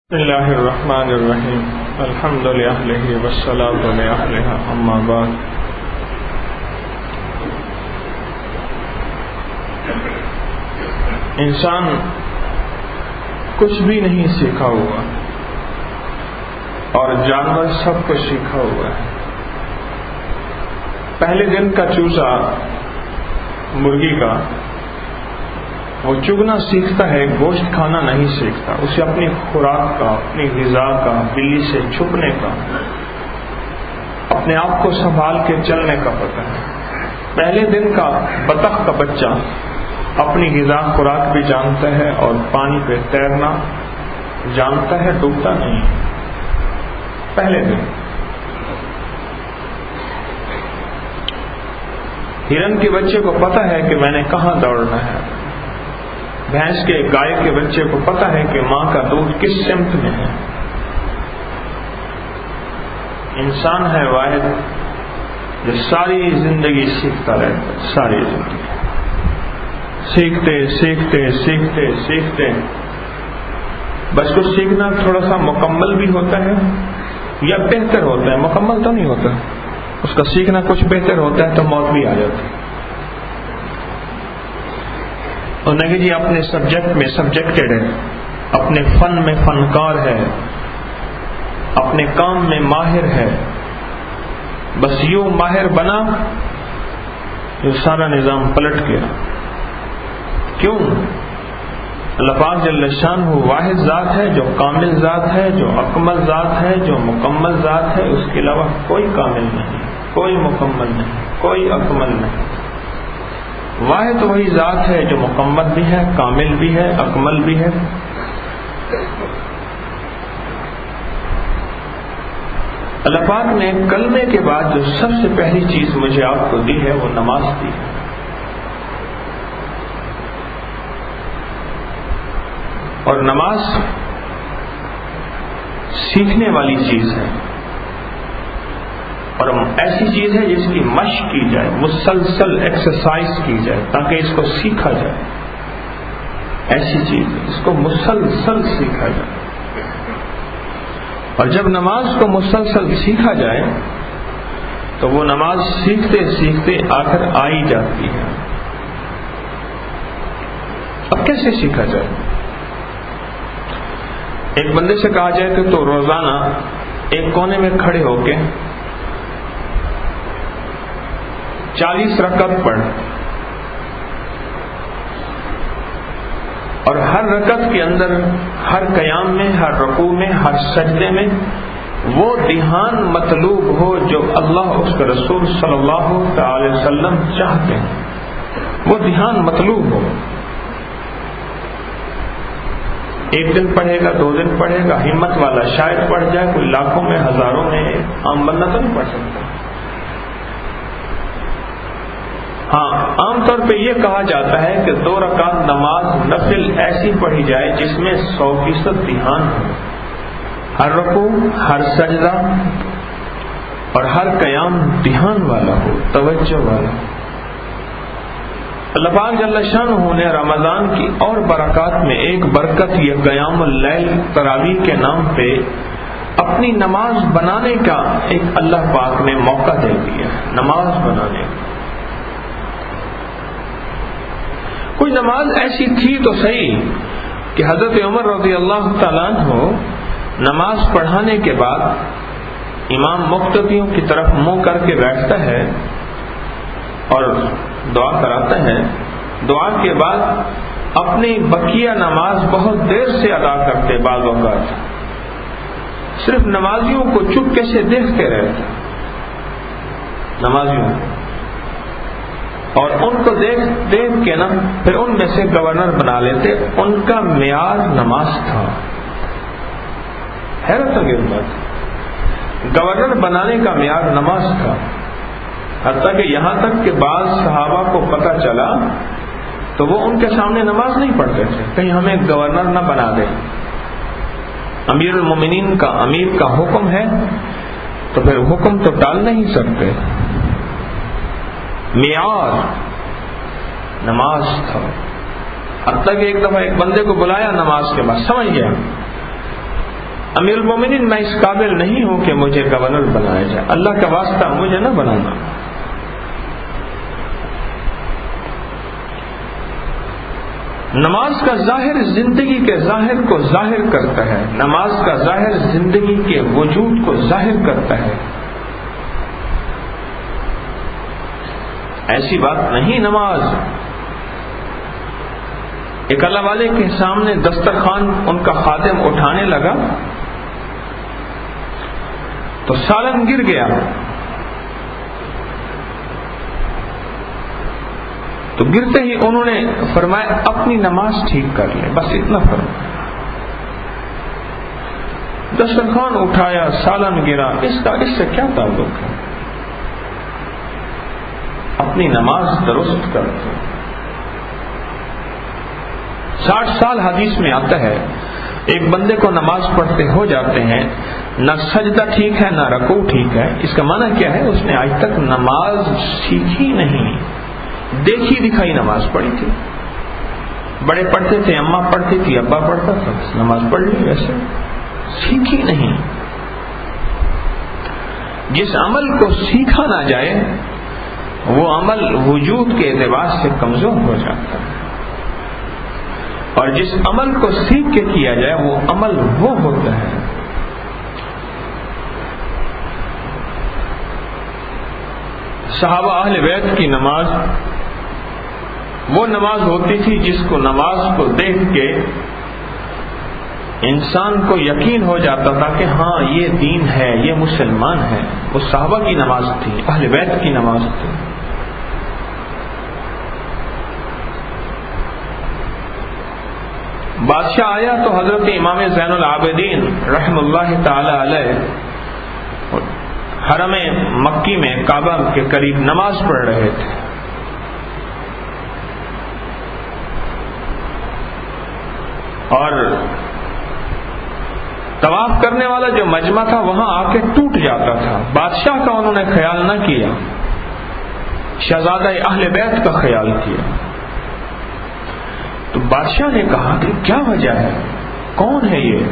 بسم اللہ الرحمن الرحیم الحمد للہ والصلاة لأہلہا اما بعد۔ انسان کچھ بھی نہیں سیکھا ہوا اور جانور سب کچھ سیکھا ہوا ہے۔ پہلے دن کا چوزا مرغی کا وہ چگنا سیکھتا ہے، گوشت کھانا نہیں سیکھتا۔ اسے اپنی خوراک کا، اپنی غذا کا، بلی سے چھپنے کا، اپنے آپ کو سنبھال کے چلنے کا پتہ ہے۔ پہلے دن کا بطخ کا بچہ اپنی غذا خوراک بھی جانتا ہے اور پانی پہ تیرنا جانتا ہے، ڈوبتا نہیں۔ پہلے دن ہرن کے بچے کو پتہ ہے کہ میں نے کہاں دوڑنا ہے۔ بھینس کے گائے کے بچے کو پتہ ہے کہ ماں کا دودھ کس سمت میں ہے۔ انسان ہے واحد جو ساری زندگی سیکھتا رہتا ہے، ساری زندگی سیکھتے سیکھتے سیکھتے سیکھتے۔ بس کچھ سیکھنا تھوڑا سا مکمل بھی ہوتا ہے یا بہتر ہوتا ہے، مکمل تو نہیں ہوتا۔ اس کا سیکھنا کچھ بہتر ہوتا ہے تو موت بھی آ جاتی ہے۔ انہیں کہ جی اپنے سبجیکٹ میں سبجیکٹڈ ہے، اپنے فن میں فنکار ہے، اپنے کام میں ماہر ہے۔ بس یوں ماہر بنا جو سارا نظام پلٹ گیا۔ کیوں؟ اللہ پاک جل شانہ واحد ذات ہے، جو کامل ذات ہے، جو اکمل ذات ہے، جو مکمل ذات ہے۔ اس کے علاوہ کوئی کامل نہیں، کوئی مکمل نہیں، کوئی اکمل نہیں۔ واحد وہی ذات ہے جو مکمل بھی ہے، کامل بھی ہے، اکمل بھی ہے۔ اللہ پاک نے کلمے کے بعد جو سب سے پہلی چیز مجھے آپ کو دی ہے وہ نماز دی ہے۔ اور نماز سیکھنے والی چیز ہے اور ایسی چیز ہے جس کی مشق کی جائے، مسلسل ایکسرسائز کی جائے تاکہ اس کو سیکھا جائے۔ ایسی چیز ہے اس کو مسلسل سیکھا جائے، اور جب نماز کو مسلسل سیکھا جائے تو وہ نماز سیکھتے سیکھتے آخر آئی جاتی ہے۔ اب کیسے سیکھا جائے؟ ایک بندے سے کہا جائے کہ تو روزانہ ایک کونے میں کھڑے ہو کے 40 رکعت پڑھ، اور ہر رکعت کے اندر، ہر قیام میں، ہر رکوع میں، ہر سجدے میں وہ دھیان مطلوب ہو جو اللہ اس کے رسول صلی اللہ تعالی وسلم چاہتے ہیں، وہ دھیان مطلوب ہو۔ ایک دن پڑھے گا، 2 دن پڑھے گا، ہمت والا شاید پڑھ جائے، کوئی لاکھوں میں ہزاروں میں، عام بندہ تو نہیں پڑھ سکتا۔ ہاں، عام طور پہ یہ کہا جاتا ہے کہ 2 رکعت نماز نفل ایسی پڑھی جائے جس میں 100% دھیان ہو، ہر رکوع، ہر سجدہ اور ہر قیام دھیان والا ہو، توجہ والا ہو۔ اللہ پاک جل شانہ نے رمضان کی اور برکات میں ایک برکت یہ قیام اللیل تراویح کے نام پہ اپنی نماز بنانے کا ایک اللہ پاک نے موقع دے دیا، نماز بنانے کا۔ کوئی نماز ایسی تھی تو صحیح کہ حضرت عمر رضی اللہ تعالیٰ عنہ نماز پڑھانے کے بعد امام مقتدیوں کی طرف منہ کر کے بیٹھتا ہے اور دعا کراتا ہے۔ دعا کے بعد اپنی بقیہ نماز بہت دیر سے ادا کرتے، بعض اوقات صرف نمازیوں کو چپکے سے دیکھتے رہتے، نمازیوں، اور ان کو دیکھ کے نا پھر ان میں سے گورنر بنا لیتے۔ ان کا معیار نماز تھا۔ حیرت انگیز بات، گورنر بنانے کا معیار نماز تھا، حتیٰ کہ یہاں تک کہ بعض صحابہ کو پتہ چلا تو وہ ان کے سامنے نماز نہیں پڑھتے تھے، کہیں ہمیں گورنر نہ بنا دے۔ امیر المومنین کا، امیر کا حکم ہے تو پھر حکم تو ٹال نہیں سکتے۔ معیار نماز تھا، حتیٰ کہ ایک دفعہ ایک بندے کو بلایا نماز کے بعد، سمجھ گیا امیر المومنین میں اس قابل نہیں ہوں کہ مجھے گورنر بنایا جائے، اللہ کا واسطہ مجھے نہ بنانا۔ نماز کا ظاہر زندگی کے ظاہر کو ظاہر کرتا ہے، نماز کا ظاہر زندگی کے وجود کو ظاہر کرتا ہے۔ ایسی بات نہیں نماز۔ ایک اللہ والے کے سامنے دسترخوان ان کا خادم اٹھانے لگا تو سالن گر گیا، تو گرتے ہی انہوں نے فرمایا اپنی نماز ٹھیک کر لیں، بس اتنا فرمایا۔ دسترخوان اٹھایا، سالن گرا، اس سے کیا تعلق ہے؟ اپنی نماز درست کر دو۔ 60 سال حدیث میں آتا ہے ایک بندے کو نماز پڑھتے ہو جاتے ہیں، نہ سجدہ ٹھیک ہے نہ رکوع ٹھیک ہے۔ اس کا معنی کیا ہے؟ اس نے آج تک نماز سیکھی نہیں، دیکھی دکھائی نماز پڑھی تھی، بڑے پڑھتے تھے، اماں پڑھتی تھی، ابا پڑھتا تھا، نماز پڑھ لی، ویسے سیکھی نہیں۔ جس عمل کو سیکھا نہ جائے وہ عمل وجود کے اعتبار سے کمزور ہو جاتا ہے، اور جس عمل کو سیکھ کے کیا جائے وہ عمل وہ ہوتا ہے۔ صحابہ اہل بیت کی نماز وہ نماز ہوتی تھی جس کو نماز کو دیکھ کے انسان کو یقین ہو جاتا تھا کہ ہاں یہ دین ہے، یہ مسلمان ہے۔ وہ صحابہ کی نماز تھی، اہل بیت کی نماز تھی۔ بادشاہ آیا تو حضرت امام زین العابدین رحم اللہ تعالی علیہ حرم مکی میں کعبہ کے قریب نماز پڑھ رہے تھے، اور طواف کرنے والا جو مجمع تھا وہاں آ کے ٹوٹ جاتا تھا۔ بادشاہ کا انہوں نے خیال نہ کیا، شہزادہ اہل بیت کا خیال کیا۔ تو بادشاہ نے کہا کہ کیا وجہ ہے، کون ہے یہ؟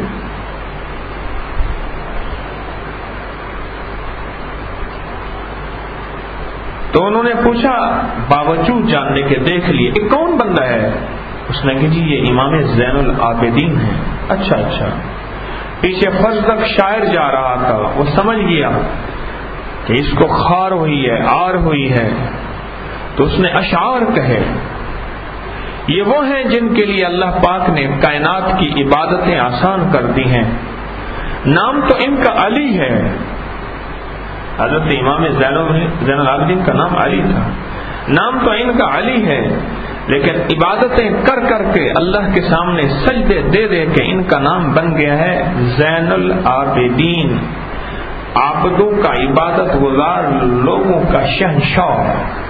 تو انہوں نے پوچھا، باوجود جاننے کے دیکھ لیے کہ کون بندہ ہے؟ اس نے کہا جی یہ امام زین العابدین ہے۔ اچھا اچھا۔ پیچھے فرض تک شاعر جا رہا تھا، وہ سمجھ گیا کہ اس کو خار ہوئی ہے، آر ہوئی ہے، تو اس نے اشعار کہے۔ یہ وہ ہیں جن کے لیے اللہ پاک نے کائنات کی عبادتیں آسان کر دی ہیں، نام تو ان کا علی ہے۔ حضرت امام زین العابدین کا نام علی تھا، نام تو ان کا علی ہے، لیکن عبادتیں کر کر کے اللہ کے سامنے سجدے دے دے کے ان کا نام بن گیا ہے زین العابدین، عابدوں کا عبادت گزار لوگوں کا شہنشاہ،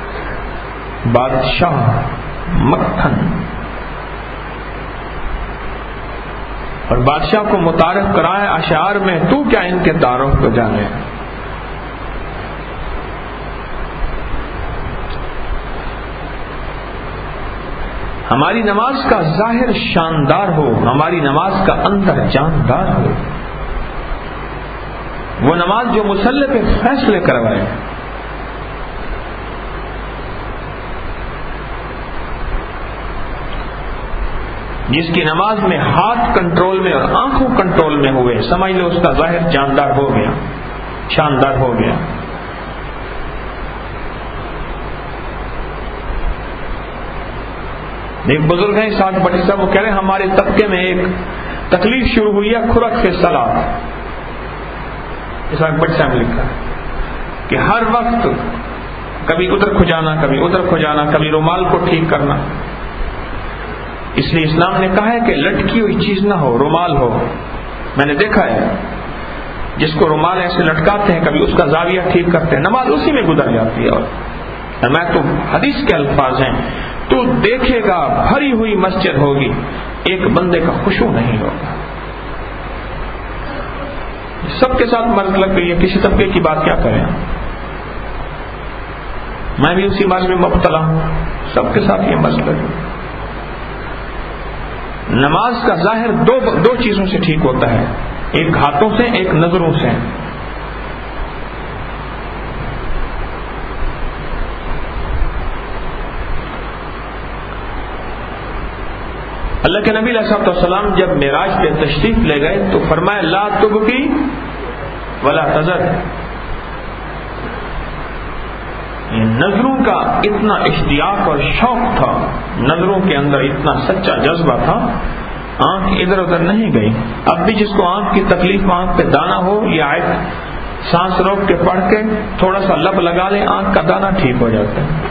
بادشاہ، مکھن۔ اور بادشاہ کو متعارف کرائے اشعار میں، تو کیا ان کے تعارف کو جانے۔ ہماری نماز کا ظاہر شاندار ہو، ہماری نماز کا اندر جاندار ہو، وہ نماز جو مصلی پہ فیصلے کروائے۔ جس کی نماز میں ہاتھ کنٹرول میں اور آنکھوں کنٹرول میں ہوئے، سمجھ لو اس کا ظاہر جاندار ہو گیا، شاندار ہو گیا۔ ایک بزرگ ہیں ساٹھ بٹی صاحب، وہ کہہ رہے ہیں ہمارے طبقے میں ایک تکلیف شروع ہوئی ہے کھرک سے سلاد۔ ساٹھ بٹی صاحب نے لکھا کہ ہر وقت کبھی ادھر کھجانا، کبھی ادھر کھجانا، کبھی رومال کو ٹھیک کرنا۔ اس لیے اسلام نے کہا ہے کہ لٹکی ہوئی چیز نہ ہو، رومال ہو۔ میں نے دیکھا ہے جس کو رومال ایسے لٹکاتے ہیں کبھی اس کا زاویہ ٹھیک کرتے ہیں، نماز اسی میں گزر جاتی ہے۔ اور میں تو حدیث کے الفاظ ہیں، تو دیکھے گا بھری ہوئی مسجد ہوگی، ایک بندے کا خشوع نہیں ہوگا۔ سب کے ساتھ مرض لگ گئی ہے، کسی طبقے کی بات کیا کریں، میں بھی اسی مرض میں مبتلا ہوں، سب کے ساتھ یہ مرض لگی۔ نماز کا ظاہر دو چیزوں سے ٹھیک ہوتا ہے، ایک ہاتھوں سے، ایک نظروں سے. اللہ کے نبی علیہ السلام جب معراج پہ تشریف لے گئے تو فرمایا لا تبقی ولا تذر. نظروں کا اتنا اشتیاق اور شوق تھا، نظروں کے اندر اتنا سچا جذبہ تھا، آنکھ ادھر ادھر نہیں گئی. اب بھی جس کو آنکھ کی تکلیف، آنکھ پہ دانا ہو، یا سانس روک کے پڑھ کے تھوڑا سا لب لگا لے، آنکھ کا دانا ٹھیک ہو جاتا ہے.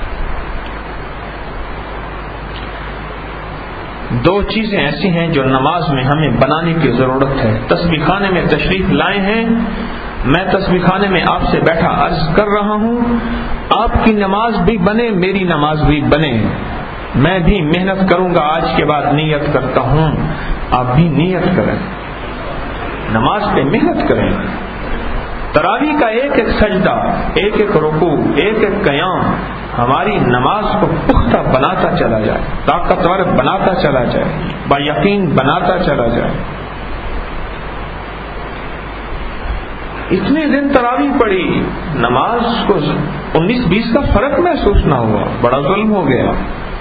دو چیزیں ایسی ہیں جو نماز میں ہمیں بنانے کی ضرورت ہے. تسبیح خانے میں تشریف لائے ہیں، میں تسبیح خانے میں آپ سے بیٹھا عرض کر رہا ہوں، آپ کی نماز بھی بنے، میری نماز بھی بنے. میں بھی محنت کروں گا، آج کے بعد نیت کرتا ہوں، آپ بھی نیت کریں، نماز پہ محنت کریں. تراویح کا ایک ایک سجدہ، ایک ایک رکوع، ایک ایک قیام ہماری نماز کو پختہ بناتا چلا جائے، طاقتور بناتا چلا جائے، با یقین بناتا چلا جائے. اتنے دن تراویح پڑھی، نماز کو 19-20 کا فرق محسوس نہ ہوا، بڑا ظلم ہو گیا.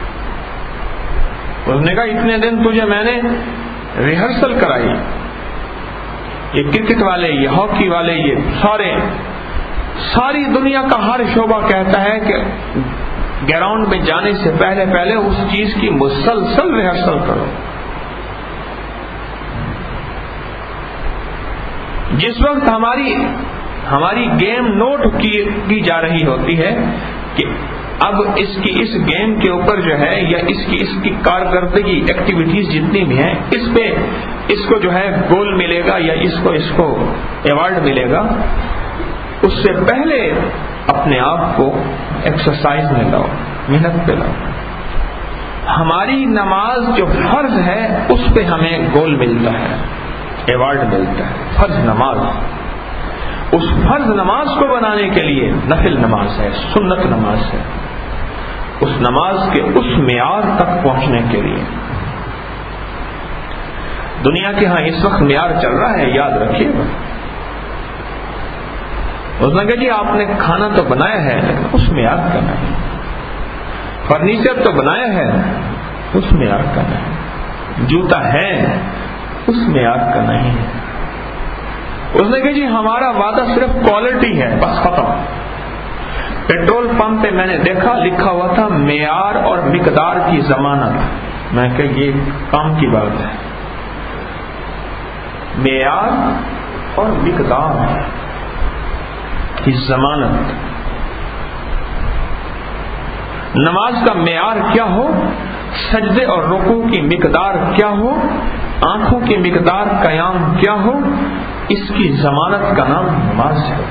اس نے کہا اتنے دن تجھے میں نے ریہرسل کرائی، یہ کرکٹ والے، یہ ہاکی والے، یہ ساری دنیا کا ہر شعبہ کہتا ہے کہ گراؤنڈ میں جانے سے پہلے اس چیز کی مسلسل ریہرسل کرو. جس وقت ہماری گیم نوٹ کی جا رہی ہوتی ہے کہ اب اس گیم کے اوپر جو ہے، یا اس کی کارکردگی ایکٹیویٹیز جتنی بھی ہیں، اس کو جو ہے گول ملے گا یا اس کو ایوارڈ ملے گا، اس سے پہلے اپنے آپ کو ایکسرسائز میں لاؤ، محنت پہ لاؤ. ہماری نماز جو فرض ہے اس پہ ہمیں گول ملتا ہے، ایوارڈ ملتا ہے. فرض نماز، اس فرض نماز کو بنانے کے لیے نفل نماز ہے، سنت نماز ہے. اس نماز کے اس معیار تک پہنچنے کے لیے دنیا کے ہاں اس وقت معیار چل رہا ہے، یاد رکھیے گا. اس نے کہا جی آپ نے کھانا تو بنایا ہے لیکن اس معیار کا نہیں، فرنیچر تو بنایا ہے اس معیار کا نہیں، جوتا ہے اس معیار کا نہیں ہے. اس نے کہا جی ہمارا وعدہ صرف کوالٹی ہے، بس ختم. پیٹرول پمپ پہ میں نے دیکھا لکھا ہوا تھا معیار اور مقدار کی ضمانت. میں کہ یہ کام کی بات ہے، معیار اور مقدار کی ضمانت. نماز کا معیار کیا ہو، سجدے اور رکوع کی مقدار کیا ہو، آنکھوں کی مقدار قیام کیا ہو، اس کی ضمانت کا نام نماز ہے.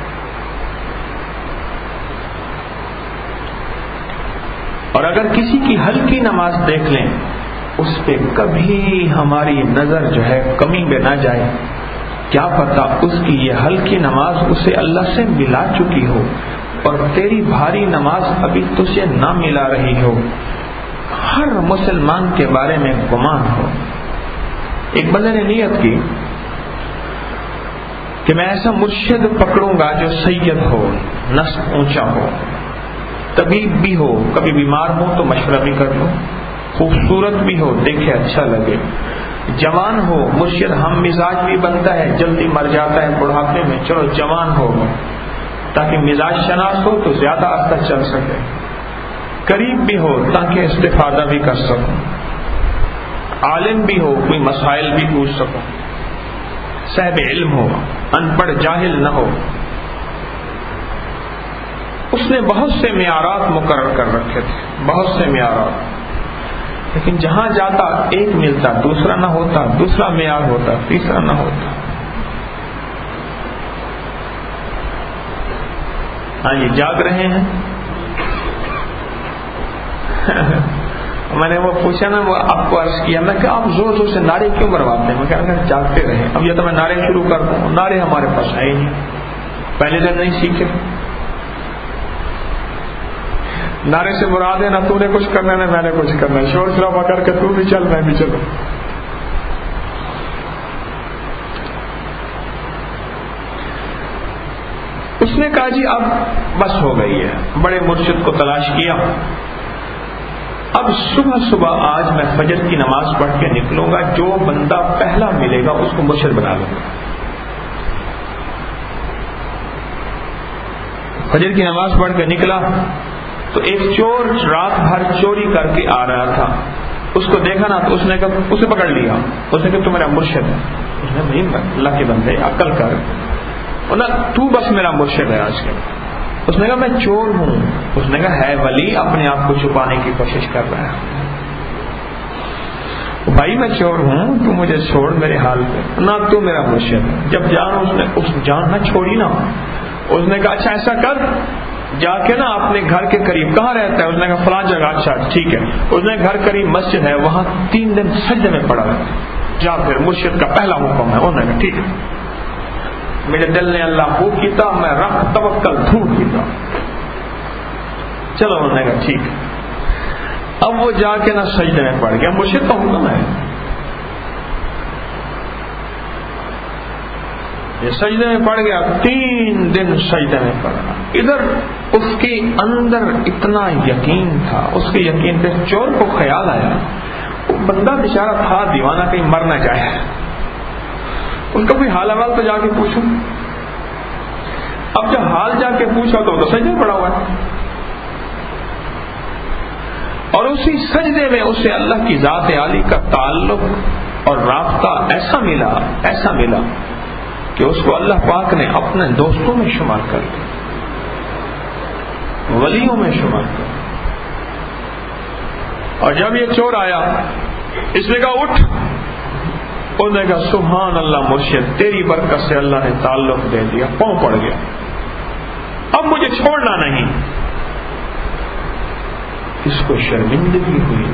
اور اگر کسی کی ہلکی نماز دیکھ لیں، اس پہ کبھی ہماری نظر جو ہے کمی میں نہ جائے. کیا پتا اس کی یہ ہلکی نماز اسے اللہ سے ملا چکی ہو اور تیری بھاری نماز ابھی تجھے نہ ملا رہی ہو. ہر مسلمان کے بارے میں گمان ہو. ایک بندے نے نیت کی کہ میں ایسا مرشد پکڑوں گا جو سید ہو، نسب اونچا ہو، طبیب بھی ہو، کبھی بیمار ہو تو مشورہ بھی کر لو، خوبصورت بھی ہو، دیکھے اچھا لگے، جوان ہو، مرشد ہم مزاج بھی بنتا ہے، جلدی مر جاتا ہے بڑھاپے میں، چلو جوان ہو تاکہ مزاج شناس ہو تو زیادہ عرصہ چل سکے، قریب بھی ہو تاکہ استفادہ بھی کر سکوں، عالم بھی ہو، کوئی مسائل بھی پوچھ سکوں، صاحب علم ہو، ان پڑھ جاہل نہ ہو. اس نے بہت سے معیارات مقرر کر رکھے تھے، بہت سے معیارات، لیکن جہاں جاتا ایک ملتا، دوسرا نہ ہوتا، دوسرا معیار ہوتا، تیسرا نہ ہوتا. ہاں یہ جاگ رہے ہیں. میں نے وہ پوچھا نا، وہ آپ کو عرض کیا، میں کہ آپ زور زور سے نعرے کیوں مرواتے ہیں؟ میں کہا کہ جاگتے رہے. اب یہ تو میں نعرے شروع کر دوں، نعرے ہمارے پاس ہے ہی نہیں، پہلے دن نہیں سیکھے. نعرے سے مراد ہے نہ تو نے کچھ کرنا نہ میں نے کچھ کرنا، شور شرابہ کر کے تو بھی چل میں بھی چلوں. اس نے کہا جی اب بس ہو گئی ہے، بڑے مرشد کو تلاش کیا، اب صبح صبح آج میں فجر کی نماز پڑھ کے نکلوں گا، جو بندہ پہلا ملے گا اس کو مرشد بنا لوں گا۔ فجر کی نماز پڑھ کے نکلا تو ایک چور رات بھر چوری کر کے آ رہا تھا، اس کو دیکھا نا تو اس نے کہا، اسے پکڑ لیا، اس نے کہا تو میرا مرشد ہے۔ اس نے نہیں، اللہ کے بندے عقل کر، تو بس میرا مرشد ہے آج کل۔ اس نے کہا میں چور ہوں۔ اس نے کہا ہے ولی، اپنے آپ کو چھپانے کی کوشش کر رہا ہے۔ بھائی میں چور ہوں، تو مجھے چھوڑ میرے حال پہ، نہ تو میرا مرشد ہے۔ جب جان نہ چھوڑی نا، اس نے کہا اچھا ایسا کر، جا کے نا اپنے گھر کے قریب، کہاں رہتا ہے؟ اس نے کہا فلاں جگہ۔ اچھا ٹھیک ہے۔ اس نے گھر قریب مسجد ہے، وہاں 3 دن سجدے میں پڑا ہے، جا پھر مرشد کا پہلا حکم ہے۔ انہوں نے کہا ٹھیک ہے۔ میرے دل نے اللہ کو کیتا، میں رب توکل دھوڑ کیتا، چلو۔ انہوں نے کہا ٹھیک ہے۔ اب وہ جا کے نا سجدے میں پڑ گیا، مرشد کا حکم ہے، یہ سجدے میں پڑ گیا، 3 دن سجدے میں پڑا۔ ادھر اس کے اندر اتنا یقین تھا، اس کے یقین پہ چور کو خیال آیا، وہ بندہ بیچارہ تھا دیوانہ، کہیں مر نہ جائے، ان کا کوئی حال احوال تو جا کے پوچھوں۔ اب جب حال جا کے پوچھا تو سجدے میں پڑا ہوا ہے، اور اسی سجدے میں اسے اللہ کی ذات عالی کا تعلق اور رابطہ ایسا ملا کہ اس کو اللہ پاک نے اپنے دوستوں میں شمار کر دیا، ولیوں میں شمار کر دیا۔ اور جب یہ چور آیا، اس نے کہا اٹھ، انہوں نے کہا سبحان اللہ مرشد، تیری برکت سے اللہ نے تعلق دے دیا، پاؤں پڑ گیا، اب مجھے چھوڑنا نہیں۔ اس کو شرمندگی ہوئی،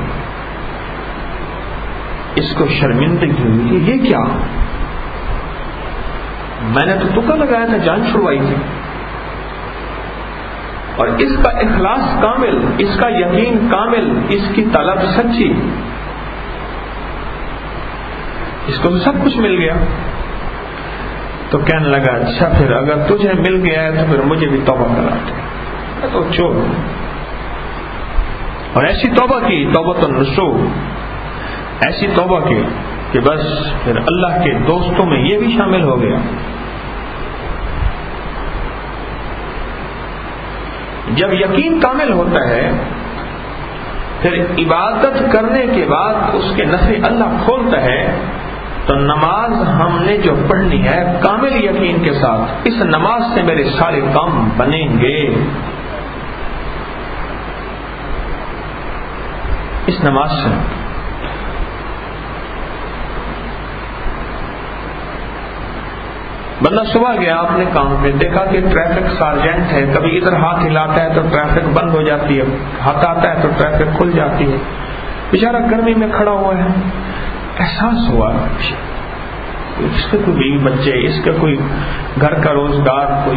اس کو شرمندگی ہوئی کہ یہ کیا، میں نے تو تکا لگایا تھا، جان چھڑوائی تھی، اور اس کا اخلاص کامل، اس کا یقین کامل، اس کی طلب سچی، اس کو سب کچھ مل گیا۔ تو کہنے لگا اچھا پھر اگر تجھے مل گیا ہے تو پھر مجھے بھی توبہ کرا دے۔ میں تو چور ہوں، اور ایسی توبہ کی، توبۃ النصوح، ایسی توبہ کی کہ بس پھر اللہ کے دوستوں میں یہ بھی شامل ہو گیا۔ جب یقین کامل ہوتا ہے پھر عبادت کرنے کے بعد اس کے نفع اللہ کھولتا ہے۔ تو نماز ہم نے جو پڑھنی ہے کامل یقین کے ساتھ، اس نماز سے میرے سارے کام بنیں گے، اس نماز سے۔ بندہ صبح گیا اپنے کام پہ، دیکھا کہ ٹریفک سارجنٹ ہے، کبھی ادھر ہاتھ ہلاتا ہے تو ٹریفک بند ہو جاتی ہے، ہاتھ آتا ہے تو ٹریفک کھل جاتی ہے، بیچارہ گرمی میں کھڑا ہوا ہے۔ احساس ہوا اس کے کوئی بیوی بچے، اس کا کوئی گھر کا روزگار، کوئی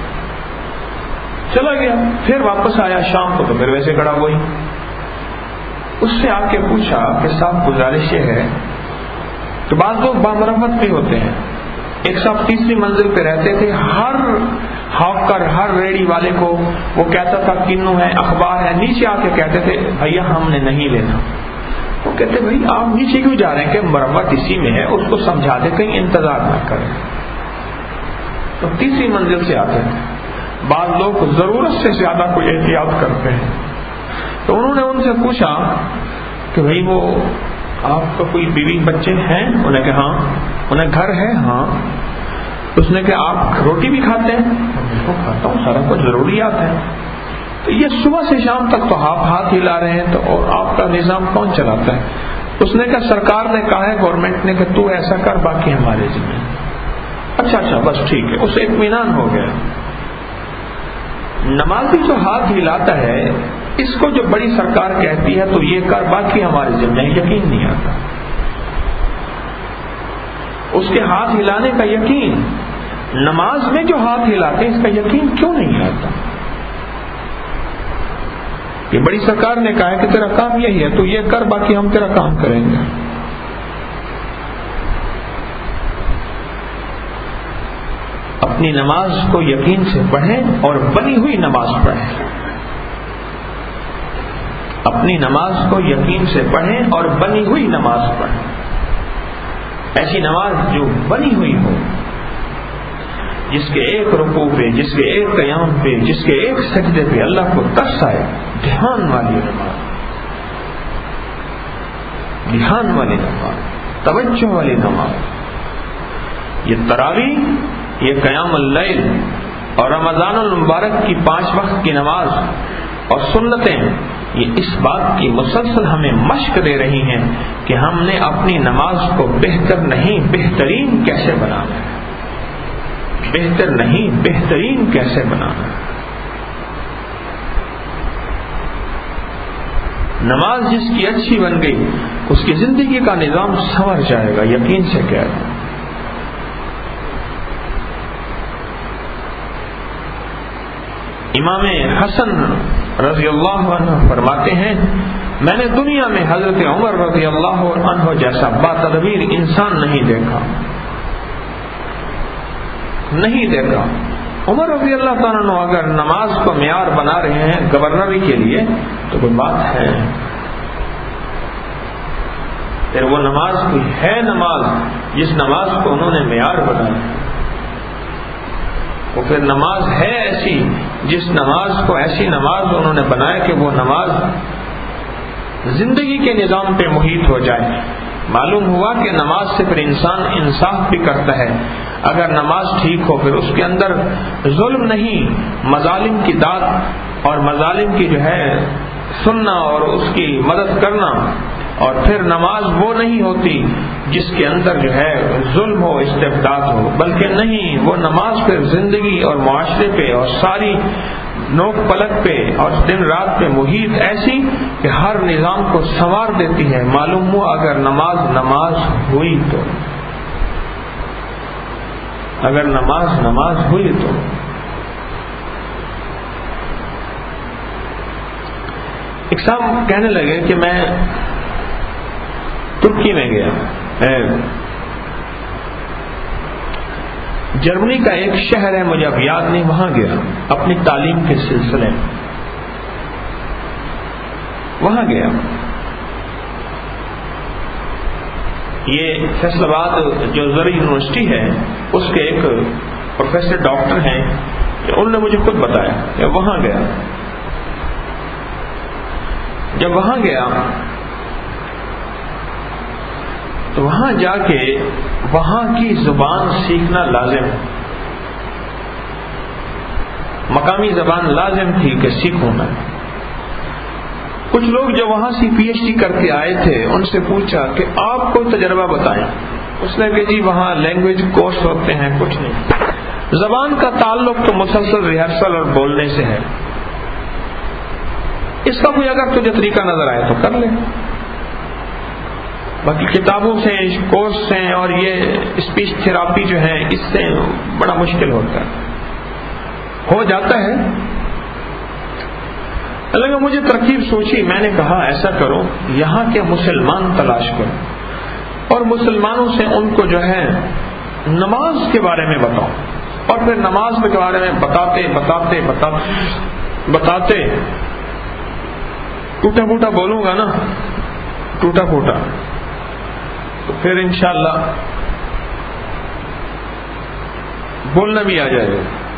چلا گیا، پھر واپس آیا شام کو تو پھر ویسے کھڑا ہوئی۔ اس سے آ کے پوچھا کہ صاحب گزارش یہ ہے، تو بعض لوگ بامرفت بھی ہوتے ہیں، ایک صاحب 3ری منزل پہ رہتے تھے، ہر ہاکر، ہر ریڑی والے کو وہ کہتا تھا کینو ہے، اخبار ہے، نیچے آ کے کہتے تھے بھیا ہم نے نہیں لینا۔ وہ کہتے بھائی آپ نیچے کیوں جا رہے ہیں کہ مرمت اسی میں ہے، اس کو سمجھا دے، کہیں انتظار نہ کریں۔ تو 3ری منزل سے آتے ہیں، بعض لوگ ضرورت سے زیادہ کوئی احتیاط کرتے ہیں، تو انہوں نے ان سے پوچھا کہ بھائی وہ آپ کا کوئی بیوی بچے ہیں؟ انہوں نے کہا ہاں۔ انہیں گھر ہے؟ ہاں۔ اس نے کہا آپ روٹی بھی کھاتے ہیں؟ میں کھاتا ہوں، سارا کچھ ضروریات ہے۔ تو یہ صبح سے شام تک تو آپ ہاتھ ہلا رہے ہیں، تو اور آپ کا نظام کون چلاتا ہے؟ اس نے کہا سرکار نے کہا ہے، گورنمنٹ نے کہ تو ایسا کر، باقی ہمارے ذمہ۔ اچھا بس ٹھیک ہے، اسے اطمینان ہو گیا۔ نمازی جو ہاتھ ہلاتا ہے اس کو جو بڑی سرکار کہتی ہے تو یہ کر، باقی ہمارے ذمہ، یقین نہیں آتا اس کے ہاتھ ہلانے کا یقین۔ نماز میں جو ہاتھ ہلاتے ہیں اس کا یقین کیوں نہیں آتا؟ یہ بڑی سرکار نے کہا ہے کہ تیرا کام یہی ہے، تو یہ کر، باقی ہم تیرا کام کریں گے۔ اپنی نماز کو یقین سے پڑھیں اور بنی ہوئی نماز پڑھیں. اپنی نماز کو یقین سے پڑھیں اور بنی ہوئی نماز پڑھیں. ایسی نماز جو بنی ہوئی ہو، جس کے ایک رکوع پہ، جس کے ایک قیام پہ، جس کے ایک سجدے پہ اللہ کو ترس آئے. دھیان والی نماز، دھیان والی نماز، توجہ والی نماز. یہ تراویح، یہ قیام اللیل اور رمضان المبارک کی 5 وقت کی نماز اور سنتیں، یہ اس بات کی مسلسل ہمیں مشق دے رہی ہیں کہ ہم نے اپنی نماز کو بہتر نہیں بہترین کیسے بنانا ہے. بہتر نہیں بہترین کیسے بنانا ہے. نماز جس کی اچھی بن گئی اس کی زندگی کا نظام سنور جائے گا، یقین سے کہہ رہا ہوں. امام حسن رضی اللہ عنہ فرماتے ہیں، میں نے دنیا میں حضرت عمر رضی اللہ عنہ جیسا باتدبیر انسان نہیں دیکھا، نہیں دیکھا. عمر رضی اللہ تعالیٰ عنہ اگر نماز کو معیار بنا رہے ہیں گورنری کے لیے تو کوئی بات ہے. پھر وہ نماز کوئی ہے نماز جس نماز کو انہوں نے معیار بنایا. وہ پھر نماز ہے ایسی جس نماز کو ایسی نماز انہوں نے بنایا کہ وہ نماز زندگی کے نظام پہ محیط ہو جائے. معلوم ہوا کہ نماز سے پھر انسان انصاف بھی کرتا ہے. اگر نماز ٹھیک ہو پھر اس کے اندر ظلم نہیں، مظالم کی داد اور مظالم کی جو ہے سننا اور اس کی مدد کرنا. اور پھر نماز وہ نہیں ہوتی جس کے اندر جو ہے ظلم ہو، استبداد ہو، بلکہ نہیں، وہ نماز پھر زندگی اور معاشرے پہ اور ساری نوک پلک پہ اور دن رات پہ محیط ایسی کہ ہر نظام کو سنوار دیتی ہے. معلوم ہوا اگر نماز ہوئی تو، اگر نماز ہوئی تو. ایک صاحب کہنے لگے کہ میں ترکی میں گیا، جرمنی کا ایک شہر ہے، مجھے اب یاد نہیں، وہاں گیا اپنی تعلیم کے سلسلے میں. وہاں گیا. یہ فیصل آباد جو زرعی یونیورسٹی ہے اس کے ایک پروفیسر ڈاکٹر ہیں، انہوں نے مجھے خود بتایا کہ وہاں گیا. جب وہاں گیا تو وہاں جا کے وہاں کی زبان سیکھنا لازم، مقامی زبان لازم تھی کہ سیکھوں میں. کچھ لوگ جو وہاں سے پی ایچ ڈی کر کے آئے تھے ان سے پوچھا کہ آپ کوئی تجربہ بتائیں. اس نے کہ جی وہاں لینگویج کورس ہوتے ہیں، کچھ نہیں. زبان کا تعلق تو مسلسل ریہرسل اور بولنے سے ہے. اس کا کوئی اگر تجھے طریقہ نظر آئے تو کر لے، باقی کتابوں سے کورس سے اور یہ اسپیچ تھراپی جو ہے اس سے بڑا مشکل ہوتا ہے. ہو جاتا ہے. اللہ مجھے ترکیب سوچی، میں نے کہا ایسا کرو یہاں کے مسلمان تلاش کرو اور مسلمانوں سے ان کو جو ہے نماز کے بارے میں بتاؤ. اور پھر نماز کے بارے میں بتاتے بتاتے بتاتے بتاتے ٹوٹا پھوٹا بولوں گا نا، ٹوٹا پھوٹا، تو پھر انشاءاللہ بولنا بھی آ جائے گا.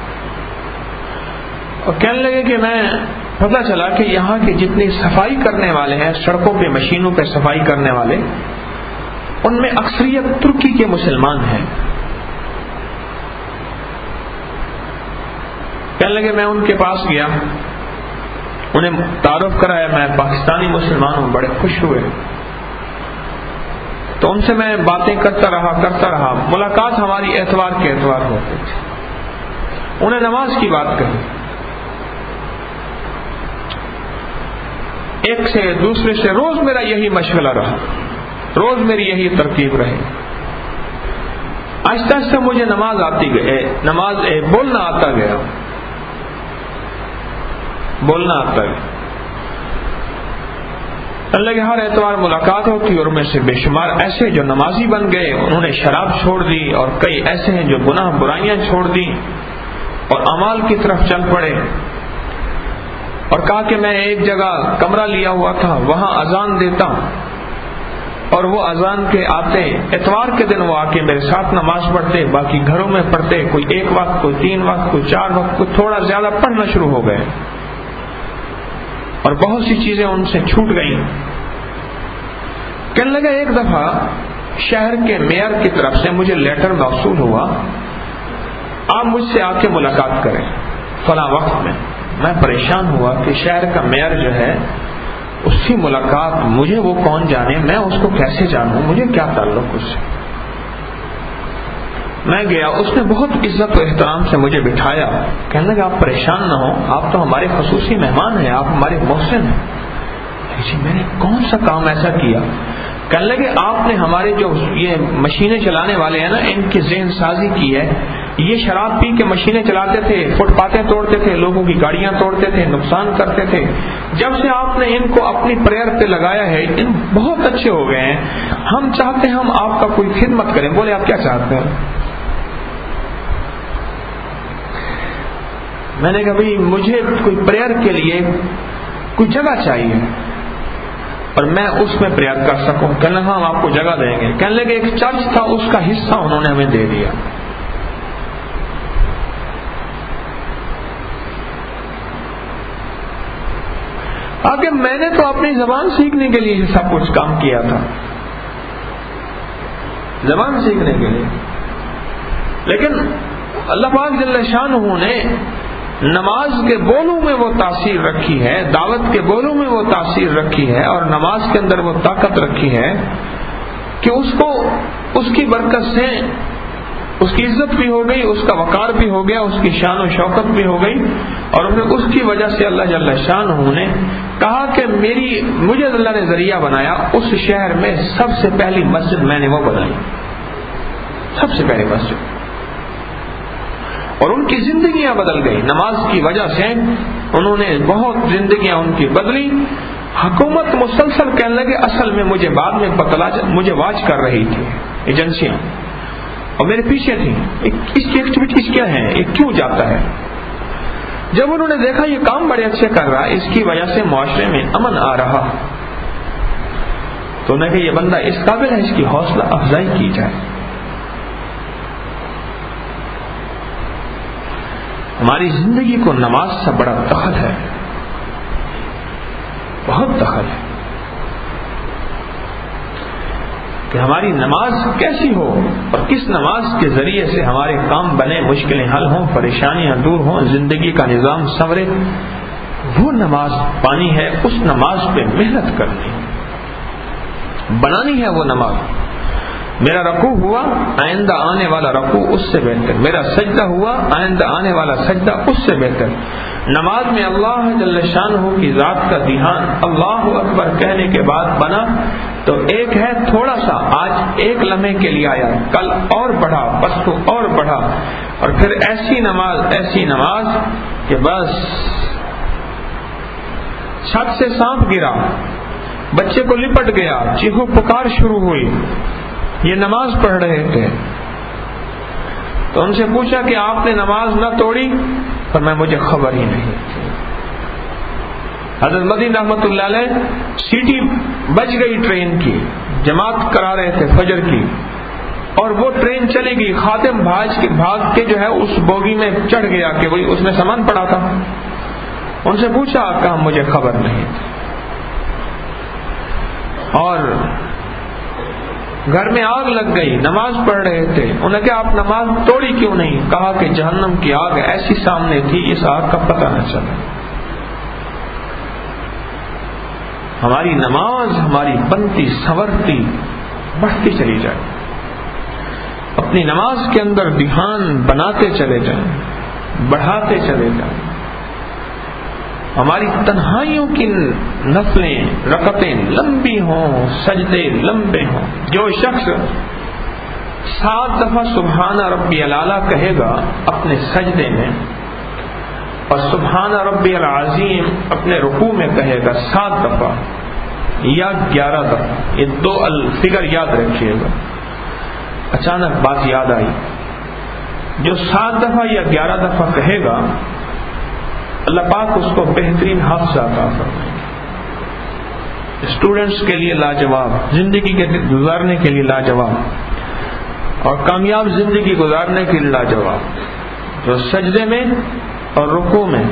اور کہنے لگے کہ میں پتہ چلا کہ یہاں کے جتنے صفائی کرنے والے ہیں، سڑکوں پہ مشینوں پہ صفائی کرنے والے، ان میں اکثریت ترکی کے مسلمان ہیں. کہنے لگے میں ان کے پاس گیا، انہیں تعارف کرایا، میں پاکستانی مسلمان ہوں. بڑے خوش ہوئے. تو ان سے میں باتیں کرتا رہا. ملاقات ہماری اتوار کے اتوار ہوتی تھی. انہیں نماز کی بات کہی. ایک سے دوسرے سے روز میرا یہی مشغلہ رہا، روز میری یہی ترکیب رہی. آہستہ آہستہ مجھے نماز آتی گئی، بولنا آتا گیا، بولنا آتا گیا. اللہ کے ہر اتوار ملاقات ہوتی اور میں سے بے شمار ایسے جو نمازی بن گئے، انہوں نے شراب چھوڑ دی، اور کئی ایسے ہیں جو گناہ برائیاں چھوڑ دی اور اعمال کی طرف چل پڑے۔ اور کہا کہ میں ایک جگہ کمرہ لیا ہوا تھا، وہاں اذان دیتا، اور وہ اذان کے آتے اتوار کے دن وہ آ کے میرے ساتھ نماز پڑھتے، باقی گھروں میں پڑھتے، کوئی ایک وقت، کوئی 3 وقت، کوئی 4 وقت، کوئی تھوڑا زیادہ پڑھنا شروع ہو گئے، اور بہت سی چیزیں ان سے چھوٹ گئیں۔ کہنے لگا ایک دفعہ شہر کے میئر کی طرف سے مجھے لیٹر موصول ہوا، آپ مجھ سے آ کے ملاقات کریں فلاں وقت میں۔ میں پریشان ہوا کہ شہر کا میئر جو ہے اس کی ملاقات، مجھے وہ کون جانے، میں اس کو کیسے جانوں، مجھے کیا تعلق اس سے۔ میں گیا، اس نے بہت عزت و احترام سے مجھے بٹھایا، کہنے لگا آپ پریشان نہ ہو، آپ تو ہمارے خصوصی مہمان ہیں، آپ ہمارے محسن ہیں۔ جی میں نے کون سا کام ایسا کیا؟ کہنے لگے آپ نے ہمارے جو یہ مشینیں چلانے والے ہیں نا، ان کی ذہن سازی کی ہے، یہ شراب پی کے مشینیں چلاتے تھے، فٹ پاتیں توڑتے تھے، لوگوں کی گاڑیاں توڑتے تھے، نقصان کرتے تھے۔ جب سے آپ نے ان کو اپنی پریئر پہ لگایا ہے، ان بہت اچھے ہو گئے ہیں، ہم چاہتے ہیں ہم آپ کا کوئی خدمت کریں۔ بولے آپ کیا چاہتے ہیں؟ میں نے کہا بھائی مجھے کوئی پریئر کے لیے کوئی جگہ چاہیے اور میں اس میں پریئر کر سکوں۔ کہنے لگا ہم آپ کو جگہ دیں گے۔ کہنے لگے ایک چرچ تھا، اس کا حصہ انہوں نے ہمیں دے دیا۔ آگے میں نے تو اپنی زبان سیکھنے کے لیے سب کچھ کام کیا تھا، زبان سیکھنے کے لیے، لیکن اللہ پاک جل شانہ نے نماز کے بولوں میں وہ تاثیر رکھی ہے، دعوت کے بولوں میں وہ تاثیر رکھی ہے، اور نماز کے اندر وہ طاقت رکھی ہے کہ اس کو اس کی برکت سے اس کی عزت بھی ہو گئی، اس کا وقار بھی ہو گیا، اس کی شان و شوکت بھی ہو گئی، اور اس کی وجہ سے اللہ جل شانہ نے کہا کہ مجھے اللہ نے ذریعہ بنایا، اس شہر میں سب سے پہلی مسجد میں نے وہ بنائی، سب سے پہلی مسجد، اور ان کی زندگیاں بدل گئی نماز کی وجہ سے، انہوں نے بہت زندگیاں ان کی بدلی۔ حکومت مسلسل کہنے لگے، اصل میں مجھے بعد میں مجھے واچ کر رہی تھی ایجنسیاں، اور میرے پیچھے تھی اس کی ایکٹیویٹیز کیا ہیں، یہ کیوں جاتا ہے۔ جب انہوں نے دیکھا یہ کام بڑے اچھے کر رہا، اس کی وجہ سے معاشرے میں امن آ رہا، تو انہوں نے کہا یہ بندہ اس قابل ہے، اس کی حوصلہ افزائی کی جائے۔ ہماری زندگی کو نماز سے بڑا دخل ہے، بہت دخل ہے، کہ ہماری نماز کیسی ہو اور کس نماز کے ذریعے سے ہمارے کام بنے، مشکلیں حل ہوں، پریشانیاں دور ہوں، زندگی کا نظام سنورے، وہ نماز پانی ہے۔ اس نماز پہ محنت کرنی، بنانی ہے وہ نماز۔ میرا رکوع ہوا، آئندہ آنے والا رکوع اس سے بہتر، میرا سجدہ ہوا، آئندہ آنے والا سجدہ اس سے بہتر۔ نماز میں اللہ جل شانہ کی ذات کا دھیان اللہ اکبر کہنے کے بعد بنا، تو ایک ہے تھوڑا سا، آج ایک لمحے کے لیے آیا، کل اور بڑھا، بس تو اور بڑھا، اور پھر ایسی نماز کہ بس چھت سے سانپ گرا، بچے کو لپٹ گیا، چیخو پکار شروع ہوئی، یہ نماز پڑھ رہے تھے۔ تو ان سے پوچھا کہ آپ نے نماز نہ توڑی؟ پر مجھے خبر ہی نہیں۔ حضرت مدین رحمت اللہ علیہ سیٹی بج گئی ٹرین کی، جماعت کرا رہے تھے فجر کی، اور وہ ٹرین چلی گئی، خادم بھاگ کے جو ہے اس بوگی میں چڑھ گیا کہ وہی اس میں سامان پڑا تھا۔ ان سے پوچھا، کہا مجھے خبر نہیں۔ اور گھر میں آگ لگ گئی، نماز پڑھ رہے تھے، انہوں نے کہا آپ نماز توڑی کیوں نہیں؟ کہا کہ جہنم کی آگ ایسی سامنے تھی، اس آگ کا پتہ نہ چلا۔ ہماری نماز ہماری بنتی سنورتی بڑھتی چلی جائے، اپنی نماز کے اندر دھیان بناتے چلے جائیں، بڑھاتے چلے جائیں۔ ہماری تنہائیوں کی نفلیں رکعتیں لمبی ہوں، سجدے لمبے ہوں۔ جو شخص 7 دفعہ سبحان ربی الاعلیٰ کہے گا اپنے سجدے میں، اور سبحان ربی العظیم اپنے رکوع میں کہے گا 7 دفعہ، یا 11 دفعہ، یہ 2 فگر یاد رکھیے گا. اچانک بات یاد آئی، جو 7 دفعہ یا 11 دفعہ کہے گا اللہ پاک اس کو بہترین حافظہ عطا فرمائے گا. اسٹوڈنٹس کے لیے لاجواب، زندگی کے گزارنے کے لیے لاجواب، اور کامیاب زندگی گزارنے کے لیے لاجواب. جو سجدے میں اور رکوع میں،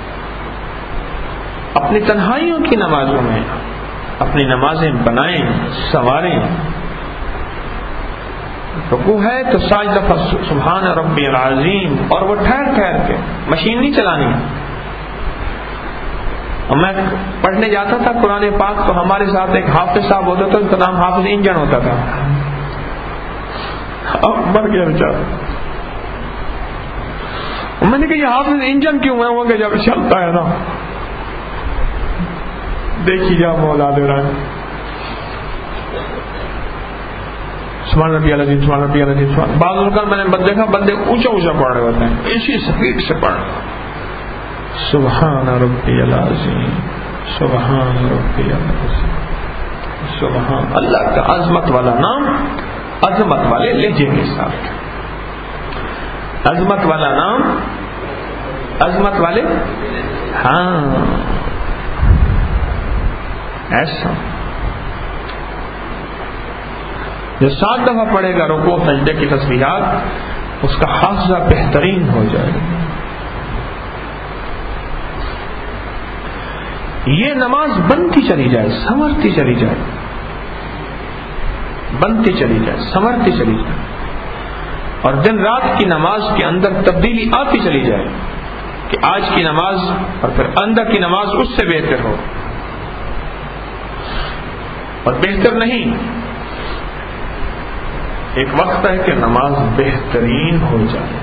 اپنی تنہائیوں کی نمازوں میں اپنی نمازیں بنائیں، سنواریں. رکوع ہے تو 7 دفعہ سبحان ربی العظیم، اور وہ ٹھہر کے، مشین نہیں چلانی. اور میں پڑھنے جاتا تھا قرآن پاک تو ہمارے ساتھ ایک حافظ صاحب ہوتا تھا، ان کا نام حافظ انجن ہوتا تھا. اب مر گیا بیچارہ. میں نے کہا یہ حافظ انجن کیوں ہے؟ وہ کہ جب چلتا ہے نا، دیکھیے جا مولا دے رہا ہے سبحان ربی العظیم، سبحان ربی العظیم. بعض اوقات میں نے دیکھا بندے اونچا پڑھ رہے ہوتے ہیں، اسی سپیڈ سے پڑھ رہے. سبحان ربی العظیم، سبحان ربی العظیم، سبحان. اللہ کا عظمت والا نام عظمت والے لہجے کے ساتھ، عظمت والا نام عظمت والے، ہاں ایسا. جو 7 دفعہ پڑھے گا رکوع سجدے کی تسبیحات، اس کا حافظہ بہترین ہو جائے گا. یہ نماز بنتی چلی جائے، سنورتی چلی جائے، بنتی چلی جائے، سنورتی چلی جائے، اور دن رات کی نماز کے اندر تبدیلی آتی چلی جائے کہ آج کی نماز اور پھر اندر کی نماز اس سے بہتر ہو. اور بہتر نہیں، ایک وقت ہے کہ نماز بہترین ہو جائے.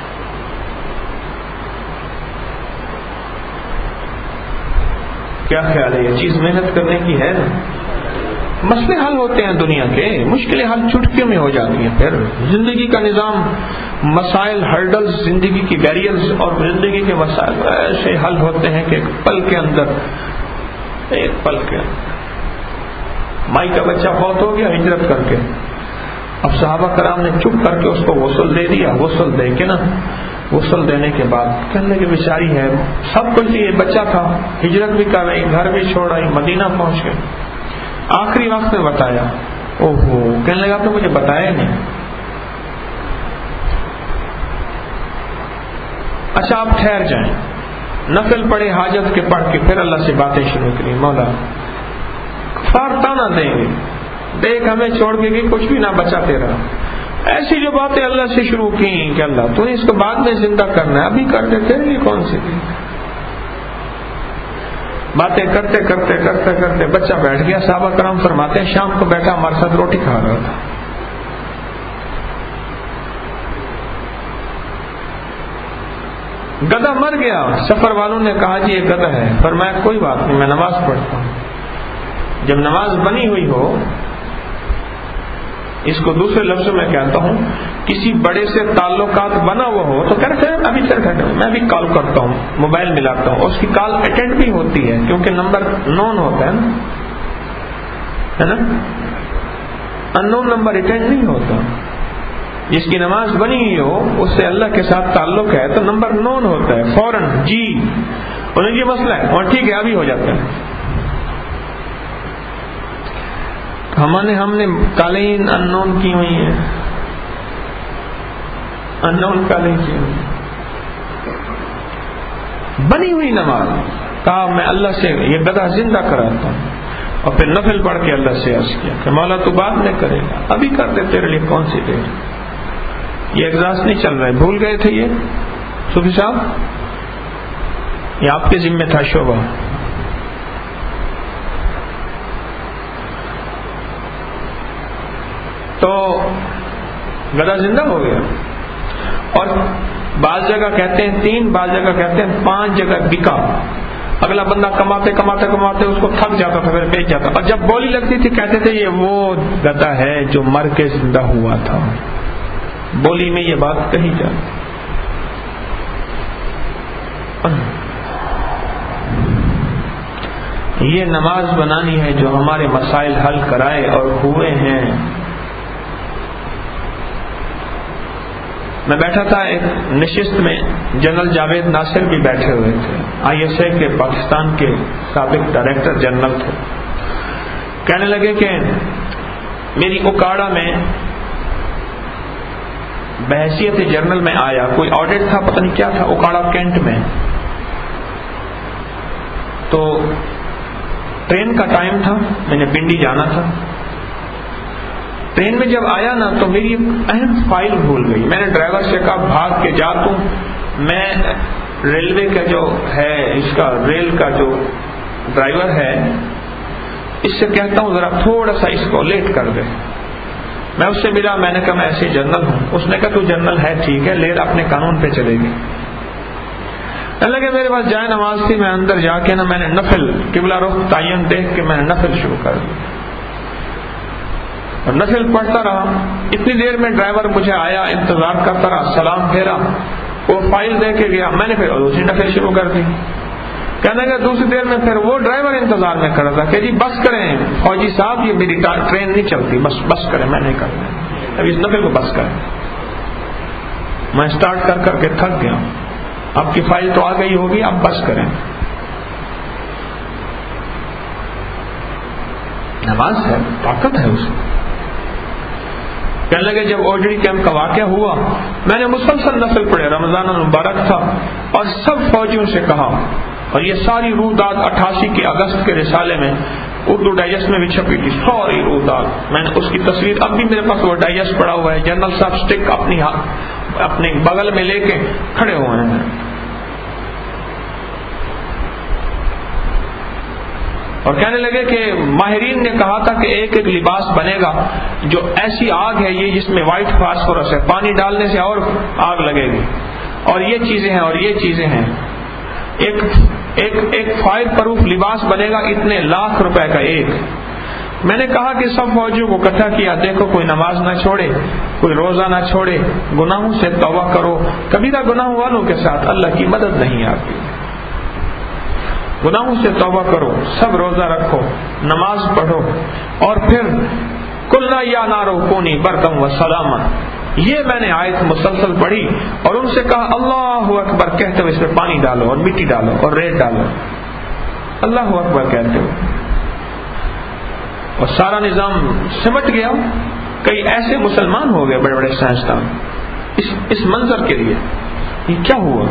کیا خیال ہے؟ یہ چیز محنت کرنے کی ہے نا. مسئلے حل ہوتے ہیں دنیا کے، مشکلیں حل چٹکیوں میں ہو جاتی ہیں. پھر زندگی کا نظام، مسائل، ہرڈلز، زندگی کی بیریئرز اور زندگی کے مسائل ایسے حل ہوتے ہیں کہ ایک پل کے اندر. مائی کا بچہ فوت ہو گیا ہجرت کر کے، اب صحابہ کرام نے چپ کر کے اس کو غسل دے دیا. غسل دے کے نا، غسل دینے کے بعد کہنے کی بیچاری ہے، سب کچھ یہ بچہ تھا، ہجرت بھی کر رہی، گھر بھی چھوڑ رہی، مدینہ پہنچ گئے. آخری وقت میں بتایا، اوہو، کہنے لگا آپ نے مجھے بتایا نہیں. اچھا آپ ٹھہر جائیں، نفل پڑھے حاجت کے پڑھ کے پھر اللہ سے باتیں شروع کریں. مولا کفار تانا دیں گے، دیکھ ہمیں چھوڑ کے گئی، کچھ بھی نہ بچا تیرا. ایسی جو باتیں اللہ سے شروع کی کہ اللہ تو نے اس کو بعد میں زندہ کرنا ہے، ابھی کر دے، تیرے لیے کون سی تھی. باتیں کرتے کرتے کرتے کرتے بچہ بیٹھ گیا. صحابہ کرام فرماتے ہیں شام کو بیٹھا ہمارے ساتھ روٹی کھا رہا تھا. گدھا مر گیا. سفر والوں نے کہا جی یہ گدھا ہے. فرمایا کوئی بات نہیں، میں نماز پڑھتا ہوں. جب نماز بنی ہوئی ہو، اس کو دوسرے لفظوں میں کہتا ہوں، کسی بڑے سے تعلقات بنا ہوا ہو تو کہتے ہیں ابھی چل رہا، میں بھی کال کرتا ہوں، موبائل ملاتا ہوں، اس کی کال اٹینڈ بھی ہوتی ہے کیونکہ نمبر نون ہوتا ہے نا. ان نون نمبر اٹینڈ نہیں ہوتا. جس کی نماز بنی ہوئی ہو اس سے اللہ کے ساتھ تعلق ہے تو نمبر نون ہوتا ہے فوراً. جی انہیں یہ مسئلہ ہے اور ٹھیک ہے ابھی ہو جاتا ہے. ہم نے کالین ان نون کی ہوئی ہیں، ان نون کالین کی ہوئی. بنی ہوئی نماز کہا میں اللہ سے یہ گدھا زندہ کراتا ہوں، اور پھر نفل پڑھ کے اللہ سے عرض کیا کہ مولا تو بعد میں کرے گا، ابھی کر دے، تیرے لیے کون سی دیر. یہ اجلاس نہیں چل رہا ہے، بھول گئے تھے یہ صوفی صاحب، یہ آپ کے ذمہ تھا شعبہ. تو گدھا زندہ ہو گیا. اور بعض جگہ کہتے ہیں 3، بعض جگہ کہتے ہیں 5 جگہ بکا. اگلا بندہ کماتے کماتے کماتے اس کو تھک جاتا تھا، پھر بیچ جاتا. اور جب بولی لگتی تھی کہتے تھے یہ وہ گدھا ہے جو مر کے زندہ ہوا تھا. بولی میں یہ بات کہی جاتی. یہ نماز بنانی ہے جو ہمارے مسائل حل کرائے، اور ہوئے ہیں۔ میں بیٹھا تھا ایک نشست میں، جنرل جاوید ناصر بھی بیٹھے ہوئے تھے، ISA کے پاکستان کے سابق ڈائریکٹر جنرل تھے۔ کہنے لگے کہ میری اوکاڑا میں بحیثیت جنرل میں آیا، کوئی آڈٹ تھا، پتہ نہیں کیا تھا، اوکاڑا کینٹ میں، تو ٹرین کا ٹائم تھا، میں نے پنڈی جانا تھا۔ ٹرین میں جب آیا نا تو میری ایک اہم فائل بھول گئی۔ میں نے ڈرائیور سے کہا بھاگ کے جا تو میں ریلوے کا جو ہے، اس کا ریل کا جو ڈرائیور ہے، اس سے کہتا ہوں ذرا تھوڑا سا اس کو لیٹ کر دے۔ میں اس سے ملا، میں نے کہا میں ایسے جنرل ہوں۔ اس نے کہا تو جنرل ہے، ٹھیک ہے، لیٹ اپنے قانون پہ چلے گی۔ لگے میرے پاس جائے نماز تھی، میں اندر جا کے نا میں نے نفل قبلہ رخ تعین دیکھ کے میں نے نفل شروع کر دی اور نفل پڑھتا رہا۔ اتنی دیر میں ڈرائیور مجھے آیا، انتظار کرتا رہا، سلام پھیرا، وہ فائل دے کے گیا، میں نے پھر دوسری نفل شروع کر دی۔ کہنے لگا دوسری دیر میں پھر وہ ڈرائیور انتظار میں کھڑا تھا کہ جی بس کریں فوجی صاحب، یہ میری ٹرین نہیں چلتی، بس کریں، میں نہیں کرنا، اب اس نفل کو بس کریں۔ میں اسٹارٹ کر کے تھک گیا، آپ کی فائل تو آ گئی ہوگی، آپ بس کریں۔ نماز ہے، طاقت ہے اس میں۔ کہنے لگے جب اوجڑی کیمپ کا واقعہ ہوا، میں نے مسلسل نفل پڑھے، رمضان المبارک تھا، اور سب فوجیوں سے کہا، اور یہ ساری روداد 88 کے اگست کے رسالے میں اردو ڈائجسٹ میں بھی چھپی تھی، ساری روداد، میں نے اس کی تصویر اب بھی میرے پاس وہ ڈائجسٹ پڑا ہوا ہے، جنرل صاحب سٹک اپنے بغل میں لے کے کھڑے ہوئے ہیں۔ اور کہنے لگے کہ ماہرین نے کہا تھا کہ ایک ایک لباس بنے گا جو ایسی آگ ہے یہ جس میں وائٹ فاسفورس ہے، پانی ڈالنے سے اور آگ لگے گی، اور یہ چیزیں ہیں اور یہ چیزیں ہیں۔ ایک فائر پروف لباس بنے گا، اتنے لاکھ روپے کا ایک۔ میں نے کہا کہ سب فوجیوں کو اکٹھا کیا، دیکھو کوئی نماز نہ چھوڑے، کوئی روزہ نہ چھوڑے، گناہوں سے توبہ کرو، کبیرہ گناہ والوں کے ساتھ اللہ کی مدد نہیں آتی، گناہوں سے توبہ کرو، سب روزہ رکھو، نماز پڑھو، اور پھر قلنا یا نار کونی بردم و سلاما، یہ میں نے آیت مسلسل پڑھی اور ان سے کہا اللہ اکبر کہتے ہوئے اس میں پانی ڈالو اور مٹی ڈالو اور ریت ڈالو، اللہ اکبر کہتے ہوئے، اور سارا نظام سمٹ گیا۔ کئی ایسے مسلمان ہو گئے بڑے بڑے سائنسدان اس منظر کے لیے، یہ کیا ہوا؟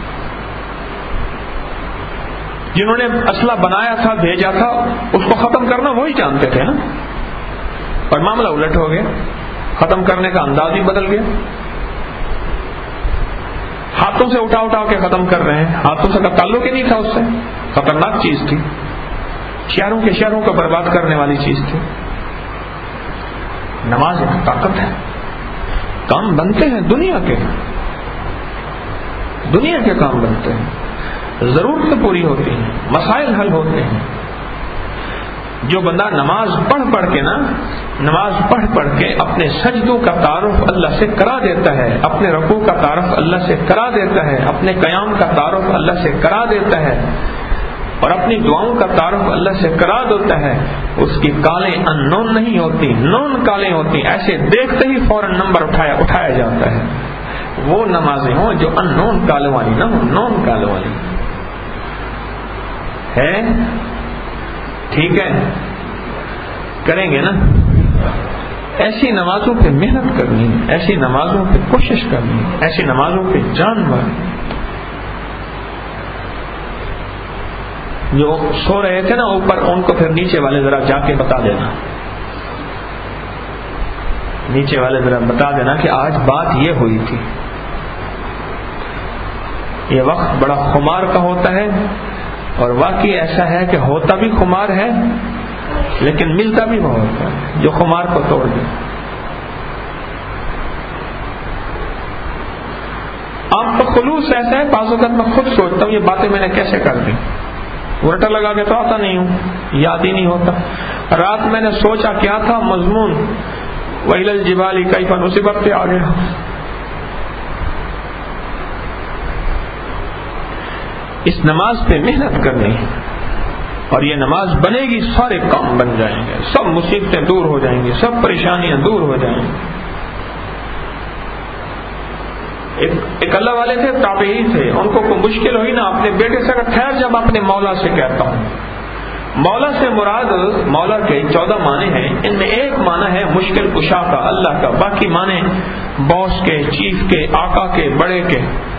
جنہوں نے اسلحہ بنایا تھا، بھیجا تھا، اس کو ختم کرنا وہی جانتے تھے نا، اور معاملہ الٹ ہو گیا، ختم کرنے کا انداز ہی بدل گیا، ہاتھوں سے اٹھا کے ختم کر رہے ہیں، ہاتھوں سے کا تعلق ہی نہیں تھا، اس سے خطرناک چیز تھی، شہروں کے شہروں کو برباد کرنے والی چیز تھی۔ نماز ایک طاقت ہے، کام بنتے ہیں دنیا کے کام بنتے ہیں، ضرورتیں پوری ہوتی ہیں، مسائل حل ہوتے ہیں۔ جو بندہ نماز پڑھ کے اپنے سجدوں کا تعارف اللہ سے کرا دیتا ہے، اپنے رکوع کا تعارف اللہ سے کرا دیتا ہے، اپنے قیام کا تعارف اللہ سے کرا دیتا ہے، اور اپنی دعاؤں کا تعارف اللہ سے کرا دیتا ہے، اس کی کالیں ان نون نہیں ہوتی، نون کالیں ہوتی، ایسے دیکھتے ہی فوراً نمبر اٹھایا جاتا ہے۔ وہ نمازیں ہوں جو ان نون کالوں والی نہ ہوں، نون کالوں والی ہے۔ ٹھیک ہے، کریں گے نا؟ ایسی نمازوں پہ محنت کرنی ہے، ایسی نمازوں پہ کوشش کرنی ہے، ایسی نمازوں پہ جان مارنی۔ جو سو رہے تھے نا اوپر، ان کو پھر نیچے والے ذرا جا کے بتا دینا، نیچے والے ذرا بتا دینا کہ آج بات یہ ہوئی تھی۔ یہ وقت بڑا خمار کا ہوتا ہے، اور واقعی ایسا ہے کہ ہوتا بھی خمار ہے لیکن ملتا بھی بہت ہے، جو خمار کو توڑ دے۔ آپ کا خلوص ایسا ہے، بعض اوقات میں خود سوچتا ہوں یہ باتیں میں نے کیسے کر دی، ورٹا لگا کے تو آتا نہیں ہوں، یاد ہی نہیں ہوتا۔ رات میں نے سوچا کیا تھا مضمون، وَإِلَى الْجِبَالِ كَيْفَ نُصِبَتْ پہ آ گیا۔ اس نماز پہ محنت کرنی ہے، اور یہ نماز بنے گی سارے کام بن جائیں گے، سب مصیبتیں دور ہو جائیں گی، سب پریشانیاں دور ہو جائیں گی۔ ایک اللہ والے تھے، تابعی تھے، ان کو کوئی مشکل ہوئی نا اپنے بیٹے سے کہ خیر جب اپنے مولا سے کہتا ہوں۔ مولا سے مراد مولا کے 14 معنی ہیں، ان میں ایک معنی ہے مشکل کشا کا، اللہ کا، باقی معنی باس کے، چیف کے، آقا کے، بڑے کے۔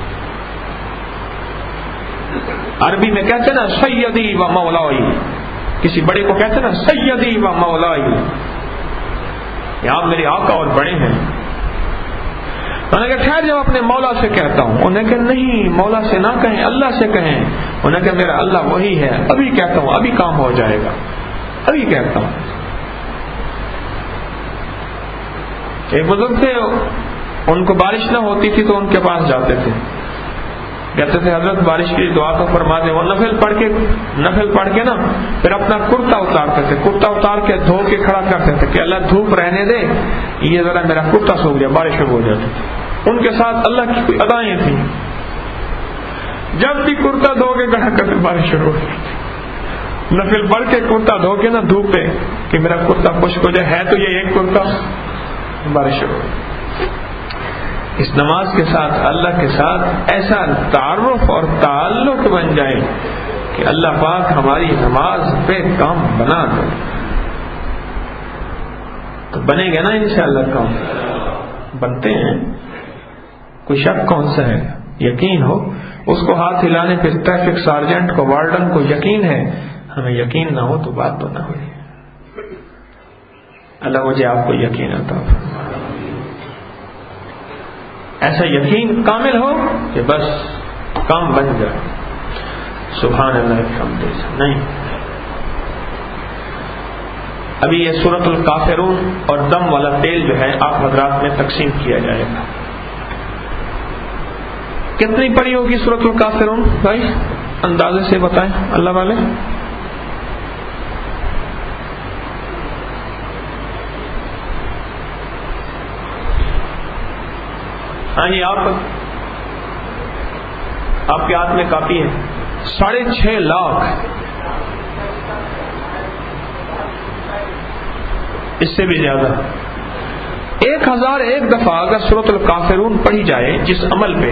عربی میں کہتے ہیں نا سیدی و مولائی، کسی بڑے کو کہتے ہیں نا سیدی و مولائی، یہاں میرے آقا اور بڑے ہیں۔ انہوں نے کہا خیر جب اپنے مولا سے کہتا ہوں، انہوں نے کہا نہیں مولا سے نہ کہیں، اللہ سے کہیں۔ انہوں نے کہا میرا اللہ وہی ہے، ابھی کہتا ہوں، ابھی کام ہو جائے گا، ابھی کہتا ہوں۔ ایک بزرگ تھے، ان کو بارش نہ ہوتی تھی تو ان کے پاس جاتے تھے، کہتے تھے حضرت بارش کی دعا تو فرما دیں۔ وہ نفل پڑھ کے نا پھر اپنا کرتا اتارتے تھے، کرتا اتار کے دھو کے کھڑا کرتے تھے کہ اللہ دھوپ رہنے دے، یہ ذرا میرا کرتا سوکھ جائے، بارش شروع ہو جاتی۔ ان کے ساتھ اللہ کی کوئی ادائیں تھیں، جب بھی کرتا دھو کے کھڑا کرتے بارش شروع ہو جاتی۔ نفل پڑھ کے کرتا دھو کے نا دھوپ پہ کہ میرا کرتا خشک ہو جائے، ہے تو یہ ایک کرتا، بارش شروع ہو جائے۔ اس نماز کے ساتھ اللہ کے ساتھ ایسا تعارف اور تعلق بن جائے کہ اللہ پاک ہماری نماز پہ کام بنا دے، تو بنے گا نا انشاءاللہ کام، بنتے ہیں۔ کوئی شک کون سا ہے؟ یقین ہو اس کو ہاتھ ہلانے پہ ٹریفک سارجنٹ کو، وارڈن کو یقین ہے، ہمیں یقین نہ ہو تو بات تو نہ ہوئی۔ اللہ مجھے آپ کو یقین عطا فرمائے، ایسا یقین کامل ہو کہ بس کام بن جائے۔ سبحان اللہ الحمد للہ۔ نہیں، ابھی یہ سورۃ الکافرون اور دم والا تیل جو ہے آپ حضرات میں تقسیم کیا جائے گا۔ کتنی پڑی ہوگی سورۃ الکافرون بھائی؟ اندازے سے بتائیں اللہ والے۔ ہاں جی، آپ کے ہاتھ میں کاپی ہے، 6.5 لاکھ، اس سے بھی زیادہ۔ 1001 دفعہ اگر سورۃ الکافرون پڑھی جائے جس عمل پہ،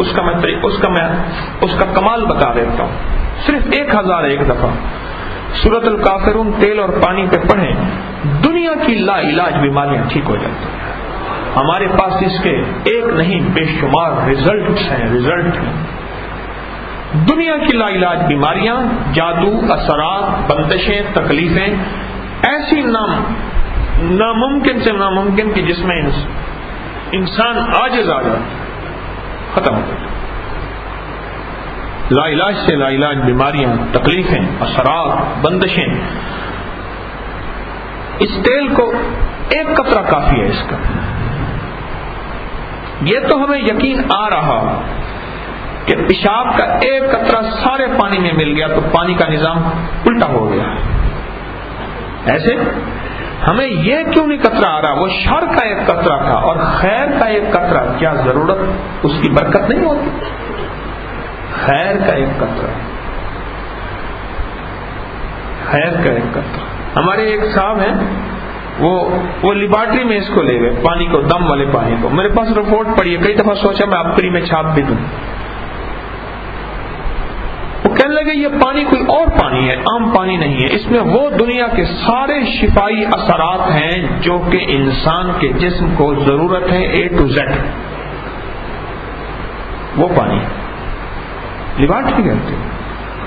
اس کا کمال بتا دیتا ہوں۔ صرف 1001 دفعہ سورۃ الکافرون تیل اور پانی پہ پڑھیں، دنیا کی لا علاج بیماریاں ٹھیک ہو جاتی ہیں۔ ہمارے پاس اس کے ایک نہیں بے شمار ریزلٹ ہیں۔ دنیا کی لا علاج بیماریاں، جادو، اثرات، بندشیں، تکلیفیں، ایسی ناممکن سے ناممکن کہ جس میں انسان عاجز آ جائے، ختم ہو جائے۔ لا علاج سے لا علاج بیماریاں، تکلیفیں، اثرات، بندشیں۔ اس تیل کو ایک قطرہ کافی ہے اس کا۔ یہ تو ہمیں یقین آ رہا کہ پیشاب کا ایک قطرہ سارے پانی میں مل گیا تو پانی کا نظام الٹا ہو گیا۔ ایسے ہمیں یہ کیوں نہیں قطرہ آ رہا؟ وہ شر کا ایک قطرہ تھا اور خیر کا ایک قطرہ، کیا ضرورت اس کی برکت نہیں ہوتی؟ خیر کا ایک قطرہ، خیر کا ایک قطرہ۔ ہمارے ایک صاحب ہیں، وہ لیبارٹری میں اس کو لے گئے، پانی کو، دم والے پانی کو۔ میرے پاس رپورٹ پڑی ہے، کئی دفعہ سوچا میں آپ فری میں چھاپ بھی دوں۔ وہ کہنے لگے یہ پانی کوئی اور پانی ہے، عام پانی نہیں ہے، اس میں وہ دنیا کے سارے شفائی اثرات ہیں جو کہ انسان کے جسم کو ضرورت ہے، A to Z، وہ پانی لیبارٹری کہتے ہیں۔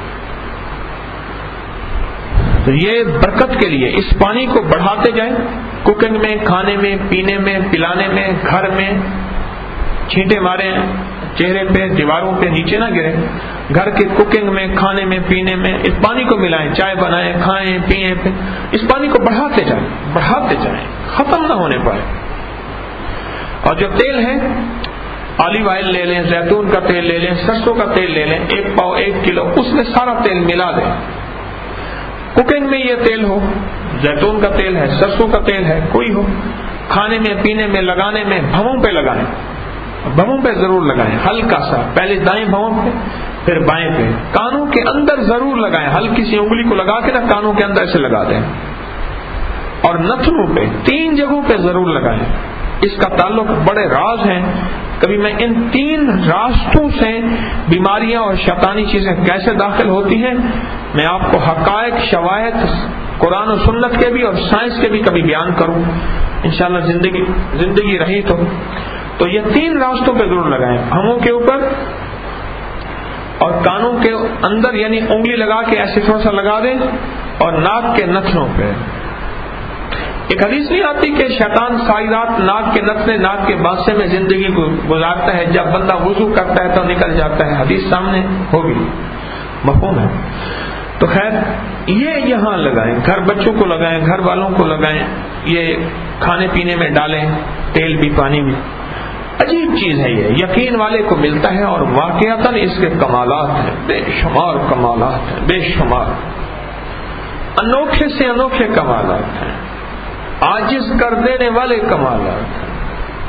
تو یہ برکت کے لیے اس پانی کو بڑھاتے جائیں، کوکنگ میں، کھانے میں، پینے میں، پلانے میں، گھر میں، چھینٹے ماریں چہرے پہ، دیواروں پہ، نیچے نہ گرے، گھر کے کوکنگ میں، کھانے میں، پینے میں اس پانی کو ملائیں، چائے بنائیں، کھائیں، پیئیں، اس پانی کو بڑھاتے جائیں، ختم نہ ہونے پائے۔ اور جو تیل ہے، آلیو آئل لے لیں، زیتون کا تیل لے لیں، سرسوں کا تیل لے لیں، 1 پاؤ 1 کلو، اس میں سارا تیل ملا دیں۔ کوکنگ میں یہ تیل ہو، زیتون کا تیل ہے، سرسوں کا تیل ہے، کوئی ہو، کھانے میں، پینے میں، لگانے میں، بھووں پہ لگائیں، بھووں پہ ضرور لگائیں، ہلکا سا، پہلے دائیں بھووں پہ، پھر بائیں پہ. کانوں کے اندر ضرور لگائیں, ہلکی سی انگلی کو لگا کے نا کانوں کے اندر سے لگا دیں, اور نتنوں پہ 3 جگہوں پہ ضرور لگائیں. اس کا تعلق بڑے راز ہیں, کبھی میں ان 3 راستوں سے بیماریاں اور شیطانی چیزیں کیسے داخل ہوتی ہیں میں آپ کو حقائق, شواہد قرآن و سنت کے بھی اور سائنس کے بھی کبھی بیان کروں انشاءاللہ, زندگی رہی تو یہ 3 راستوں پہ ضرور لگائیں, پھموں کے اوپر اور کانوں کے اندر, یعنی انگلی لگا کے ایسے تھوڑا سا لگا دیں, اور ناک کے نتنوں پہ. ایک حدیث نہیں آتی کہ شیطان ساری رات ناک کے نتنے, ناک کے بانسے میں زندگی گزارتا ہے, جب بندہ وضو کرتا ہے تو نکل جاتا ہے. حدیث سامنے ہوگی, مفہوم ہے. تو خیر یہ یہاں لگائیں, گھر بچوں کو لگائیں, گھر والوں کو لگائیں, یہ کھانے پینے میں ڈالیں, تیل بھی پانی بھی. عجیب چیز ہے یہ, یقین والے کو ملتا ہے, اور واقعتاً اس کے کمالات ہیں, بے شمار کمالات ہیں, بے شمار انوکھے سے انوکھے کمالات ہیں, عاجز کر دینے والے کمالات ہیں.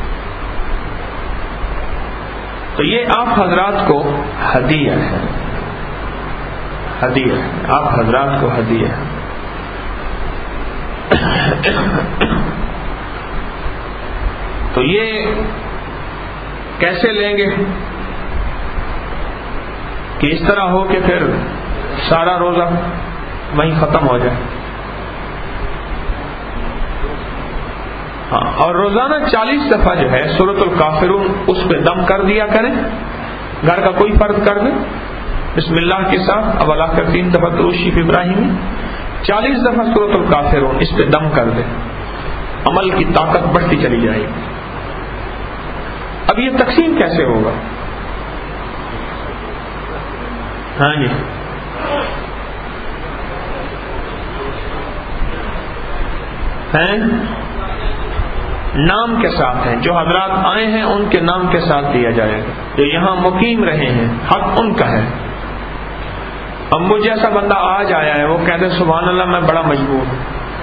تو یہ آپ حضرات کو ہدیہ ہے, ہدیہ ہے, آپ حضرات کو ہدیہ ہے. تو یہ کیسے لیں گے کہ اس طرح ہو کہ پھر سارا روزہ وہیں ختم ہو جائے. ہاں, اور روزانہ 40 دفعہ جو ہے سورۃ الکافرون اس پہ دم کر دیا کریں. گھر کا کوئی فرد کر دے بسم اللہ کے ساتھ, اب اللہ کر 3 دفعہ درود شریف ابراہیمی, 40 دفعہ سورۃ الکافرون اس پہ دم کر دے, عمل کی طاقت بڑھتی چلی جائے گی. اب یہ تقسیم کیسے ہوگا؟ ہاں جی, ہیں نام کے ساتھ ہیں, جو حضرات آئے ہیں ان کے نام کے ساتھ دیا جائے گا, جو یہاں مقیم رہے ہیں حق ان کا ہے. اب مجھ جیسا بندہ آج آیا ہے, وہ کہتے سبحان اللہ میں بڑا مجبور ہوں,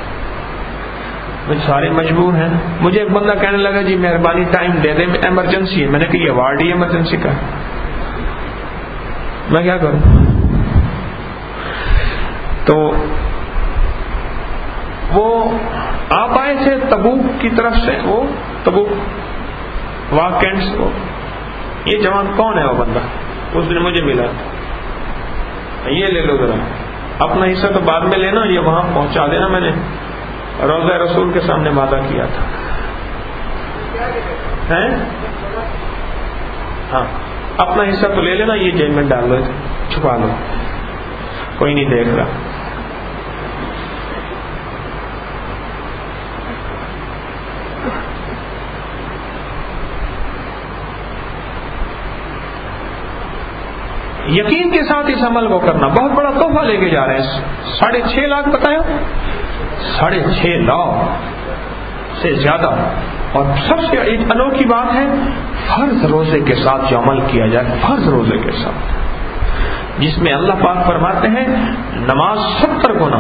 سارے مجبور ہیں. مجھے ایک بندہ کہنے لگا جی مہربانی ٹائم دے دیں, ایمرجنسی ہے. میں نے کہا یہ وارڈ ہی ایمرجنسی کا ہے, میں کیا کروں. تو وہ آپ آئے تھے تبوک کی طرف سے, وہ تبوک واقعین سے, وہ یہ جوان کون ہے وہ بندہ, اس دن مجھے ملا, یہ لے لو ذرا اپنا حصہ, تو بعد میں لینا, یہ وہاں پہنچا دینا. میں نے روضہ رسول کے سامنے وعدہ کیا تھا. ہاں اپنا حصہ تو لے لینا, یہ جیب میں ڈال دو, چھپا لو, کوئی نہیں دیکھ رہا. یقین کے ساتھ اس عمل کو کرنا. بہت بڑا تحفہ لے کے جا رہے ہیں, 6.5 لاکھ بتایا, 6.5 لاکھ سے زیادہ. اور سب سے انوکھی بات ہے فرض روزے کے ساتھ جو عمل کیا جائے, فرض روزے کے ساتھ, جس میں اللہ پاک فرماتے ہیں نماز 70 گنا.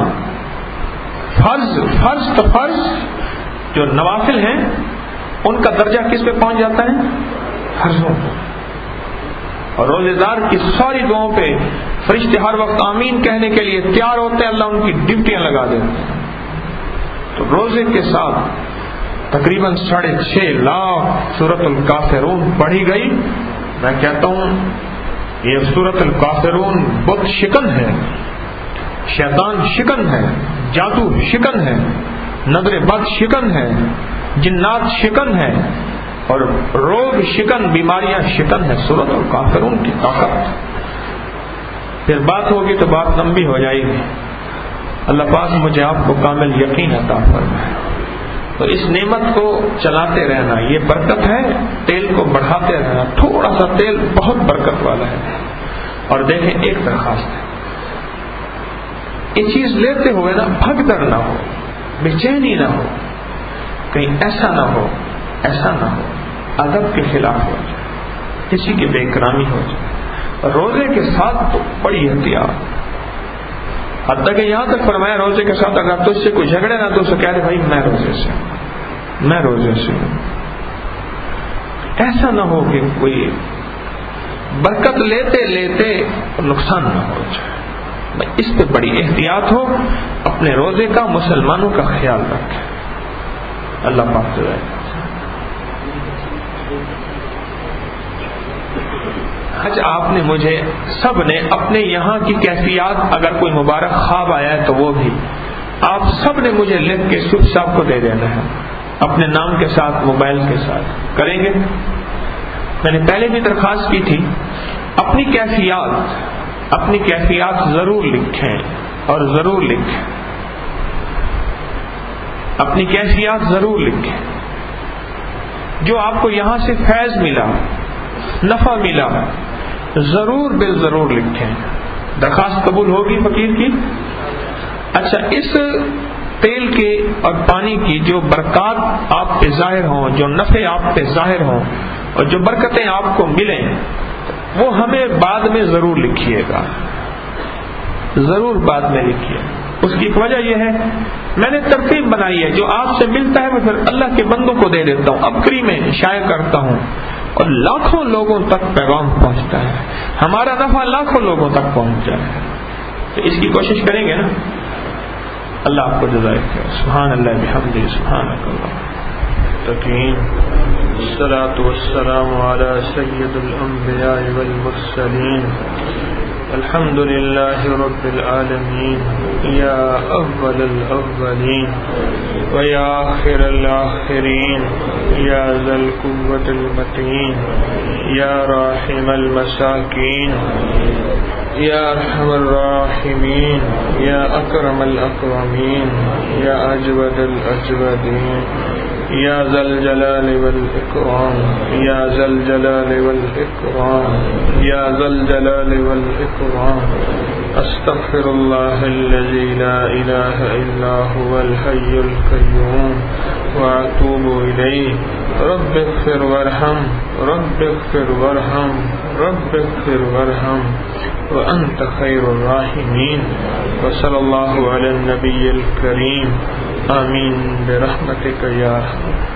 فرض تو فرض, جو نوافل ہیں ان کا درجہ کس پہ پہنچ جاتا ہے, فرضوں پہ. اور روزے دار کی ساری دعاؤں پہ فرشتے ہر وقت آمین کہنے کے لیے تیار ہوتے ہیں, اللہ ان کی ڈیوٹیاں لگا دیتے ہیں. تو روزے کے ساتھ تقریباً 6.5 لاکھ سورۃ الکافرون پڑھی گئی. میں کہتا ہوں یہ سورۃ الکافرون بت شکن ہے, شیطان شکن ہے, جادو شکن ہے, نظر بد شکن ہے, جنات شکن ہے, اور روگ شکن, بیماریاں شکن ہے. سورۃ الکافرون کی طاقت. پھر بات ہوگی تو بات لمبی ہو جائے گی. اللہ پاک مجھے آپ کو کامل یقین عطا فرمائے. تو اس نعمت کو چلاتے رہنا, یہ برکت ہے. تیل کو بڑھاتے رہنا, تھوڑا سا تیل بہت برکت والا ہے. اور دیکھیں ایک درخواست ہے, یہ چیز لیتے ہوئے نا بھگدڑ نہ ہو, بے چینی نہ ہو, کہیں ایسا نہ ہو ادب کے خلاف ہو جائے, کسی کی بے اکرامی ہو جائے. روزے کے ساتھ تو بڑی احتیاط, حتیٰ کہ یہاں تک فرمایا روزے کے ساتھ اگر تجھ سے کوئی جھگڑے نہ تو اسے کہہ دے بھائی میں روزے سے ہوں. ایسا نہ ہو کہ کوئی برکت لیتے لیتے نقصان نہ ہو جائے. اس پہ بڑی احتیاط ہو. اپنے روزے کا، مسلمانوں کا خیال رکھیں. اللہ پاک سے آج آپ نے مجھے سب نے اپنے یہاں کی کیفیات، اگر کوئی مبارک خواب آیا ہے تو وہ بھی آپ سب نے مجھے لکھ کے صبح صاحب کو دے دینا ہے، اپنے نام کے ساتھ، موبائل کے ساتھ. کریں گے؟ میں نے پہلے بھی درخواست کی تھی، اپنی کیفیات ضرور لکھیں اور ضرور لکھیں. اپنی کیفیات ضرور لکھیں. جو آپ کو یہاں سے فیض ملا، نفع ملا، ضرور بالضرور لکھیں. درخواست قبول ہوگی فقیر کی؟ اچھا، اس تیل کے اور پانی کی جو برکات آپ پہ ظاہر ہوں، جو نفع آپ پہ ظاہر ہوں اور جو برکتیں آپ کو ملیں، وہ ہمیں بعد میں ضرور لکھیے گا، ضرور بعد میں لکھیے. اس کی ایک وجہ یہ ہے، میں نے ترتیب بنائی ہے، جو آپ سے ملتا ہے میں پھر اللہ کے بندوں کو دے دیتا ہوں، ابکری میں شائع کرتا ہوں اور لاکھوں لوگوں تک پیغام پہنچتا ہے. ہمارا نفع لاکھوں لوگوں تک پہنچ جائے. تو اس کی کوشش کریں گے نا. اللہ آپ کو جزائے خیر. سبحان اللہ بحمدہ، سبحانک اللہ. الصلاة والسلام على سید الانبیاء والمرسلین. الحمد للہ رب العالمین. یا اول الاولین ویا آخر الآخرین. یا ذا القوة المتین. یا راحم المساکین. یا ارحم الراحمین. یا اکرم الاکرمین. یا اجود الاجودین. یا ذا الجلال والاکرام. یا ذا الجلال والاکرام. یا ذا الجلال والاکرام. استغفر اللہ الذی لا الہ الا هو الحی القیوم واتوب الیہ. رب اغفر وارحم، رب اغفر وارحم، رب اغفر وارحم وانت خیر الراحمین. وصلی اللہ علی النبی الکریم. آمین برحمتک یا رحمت.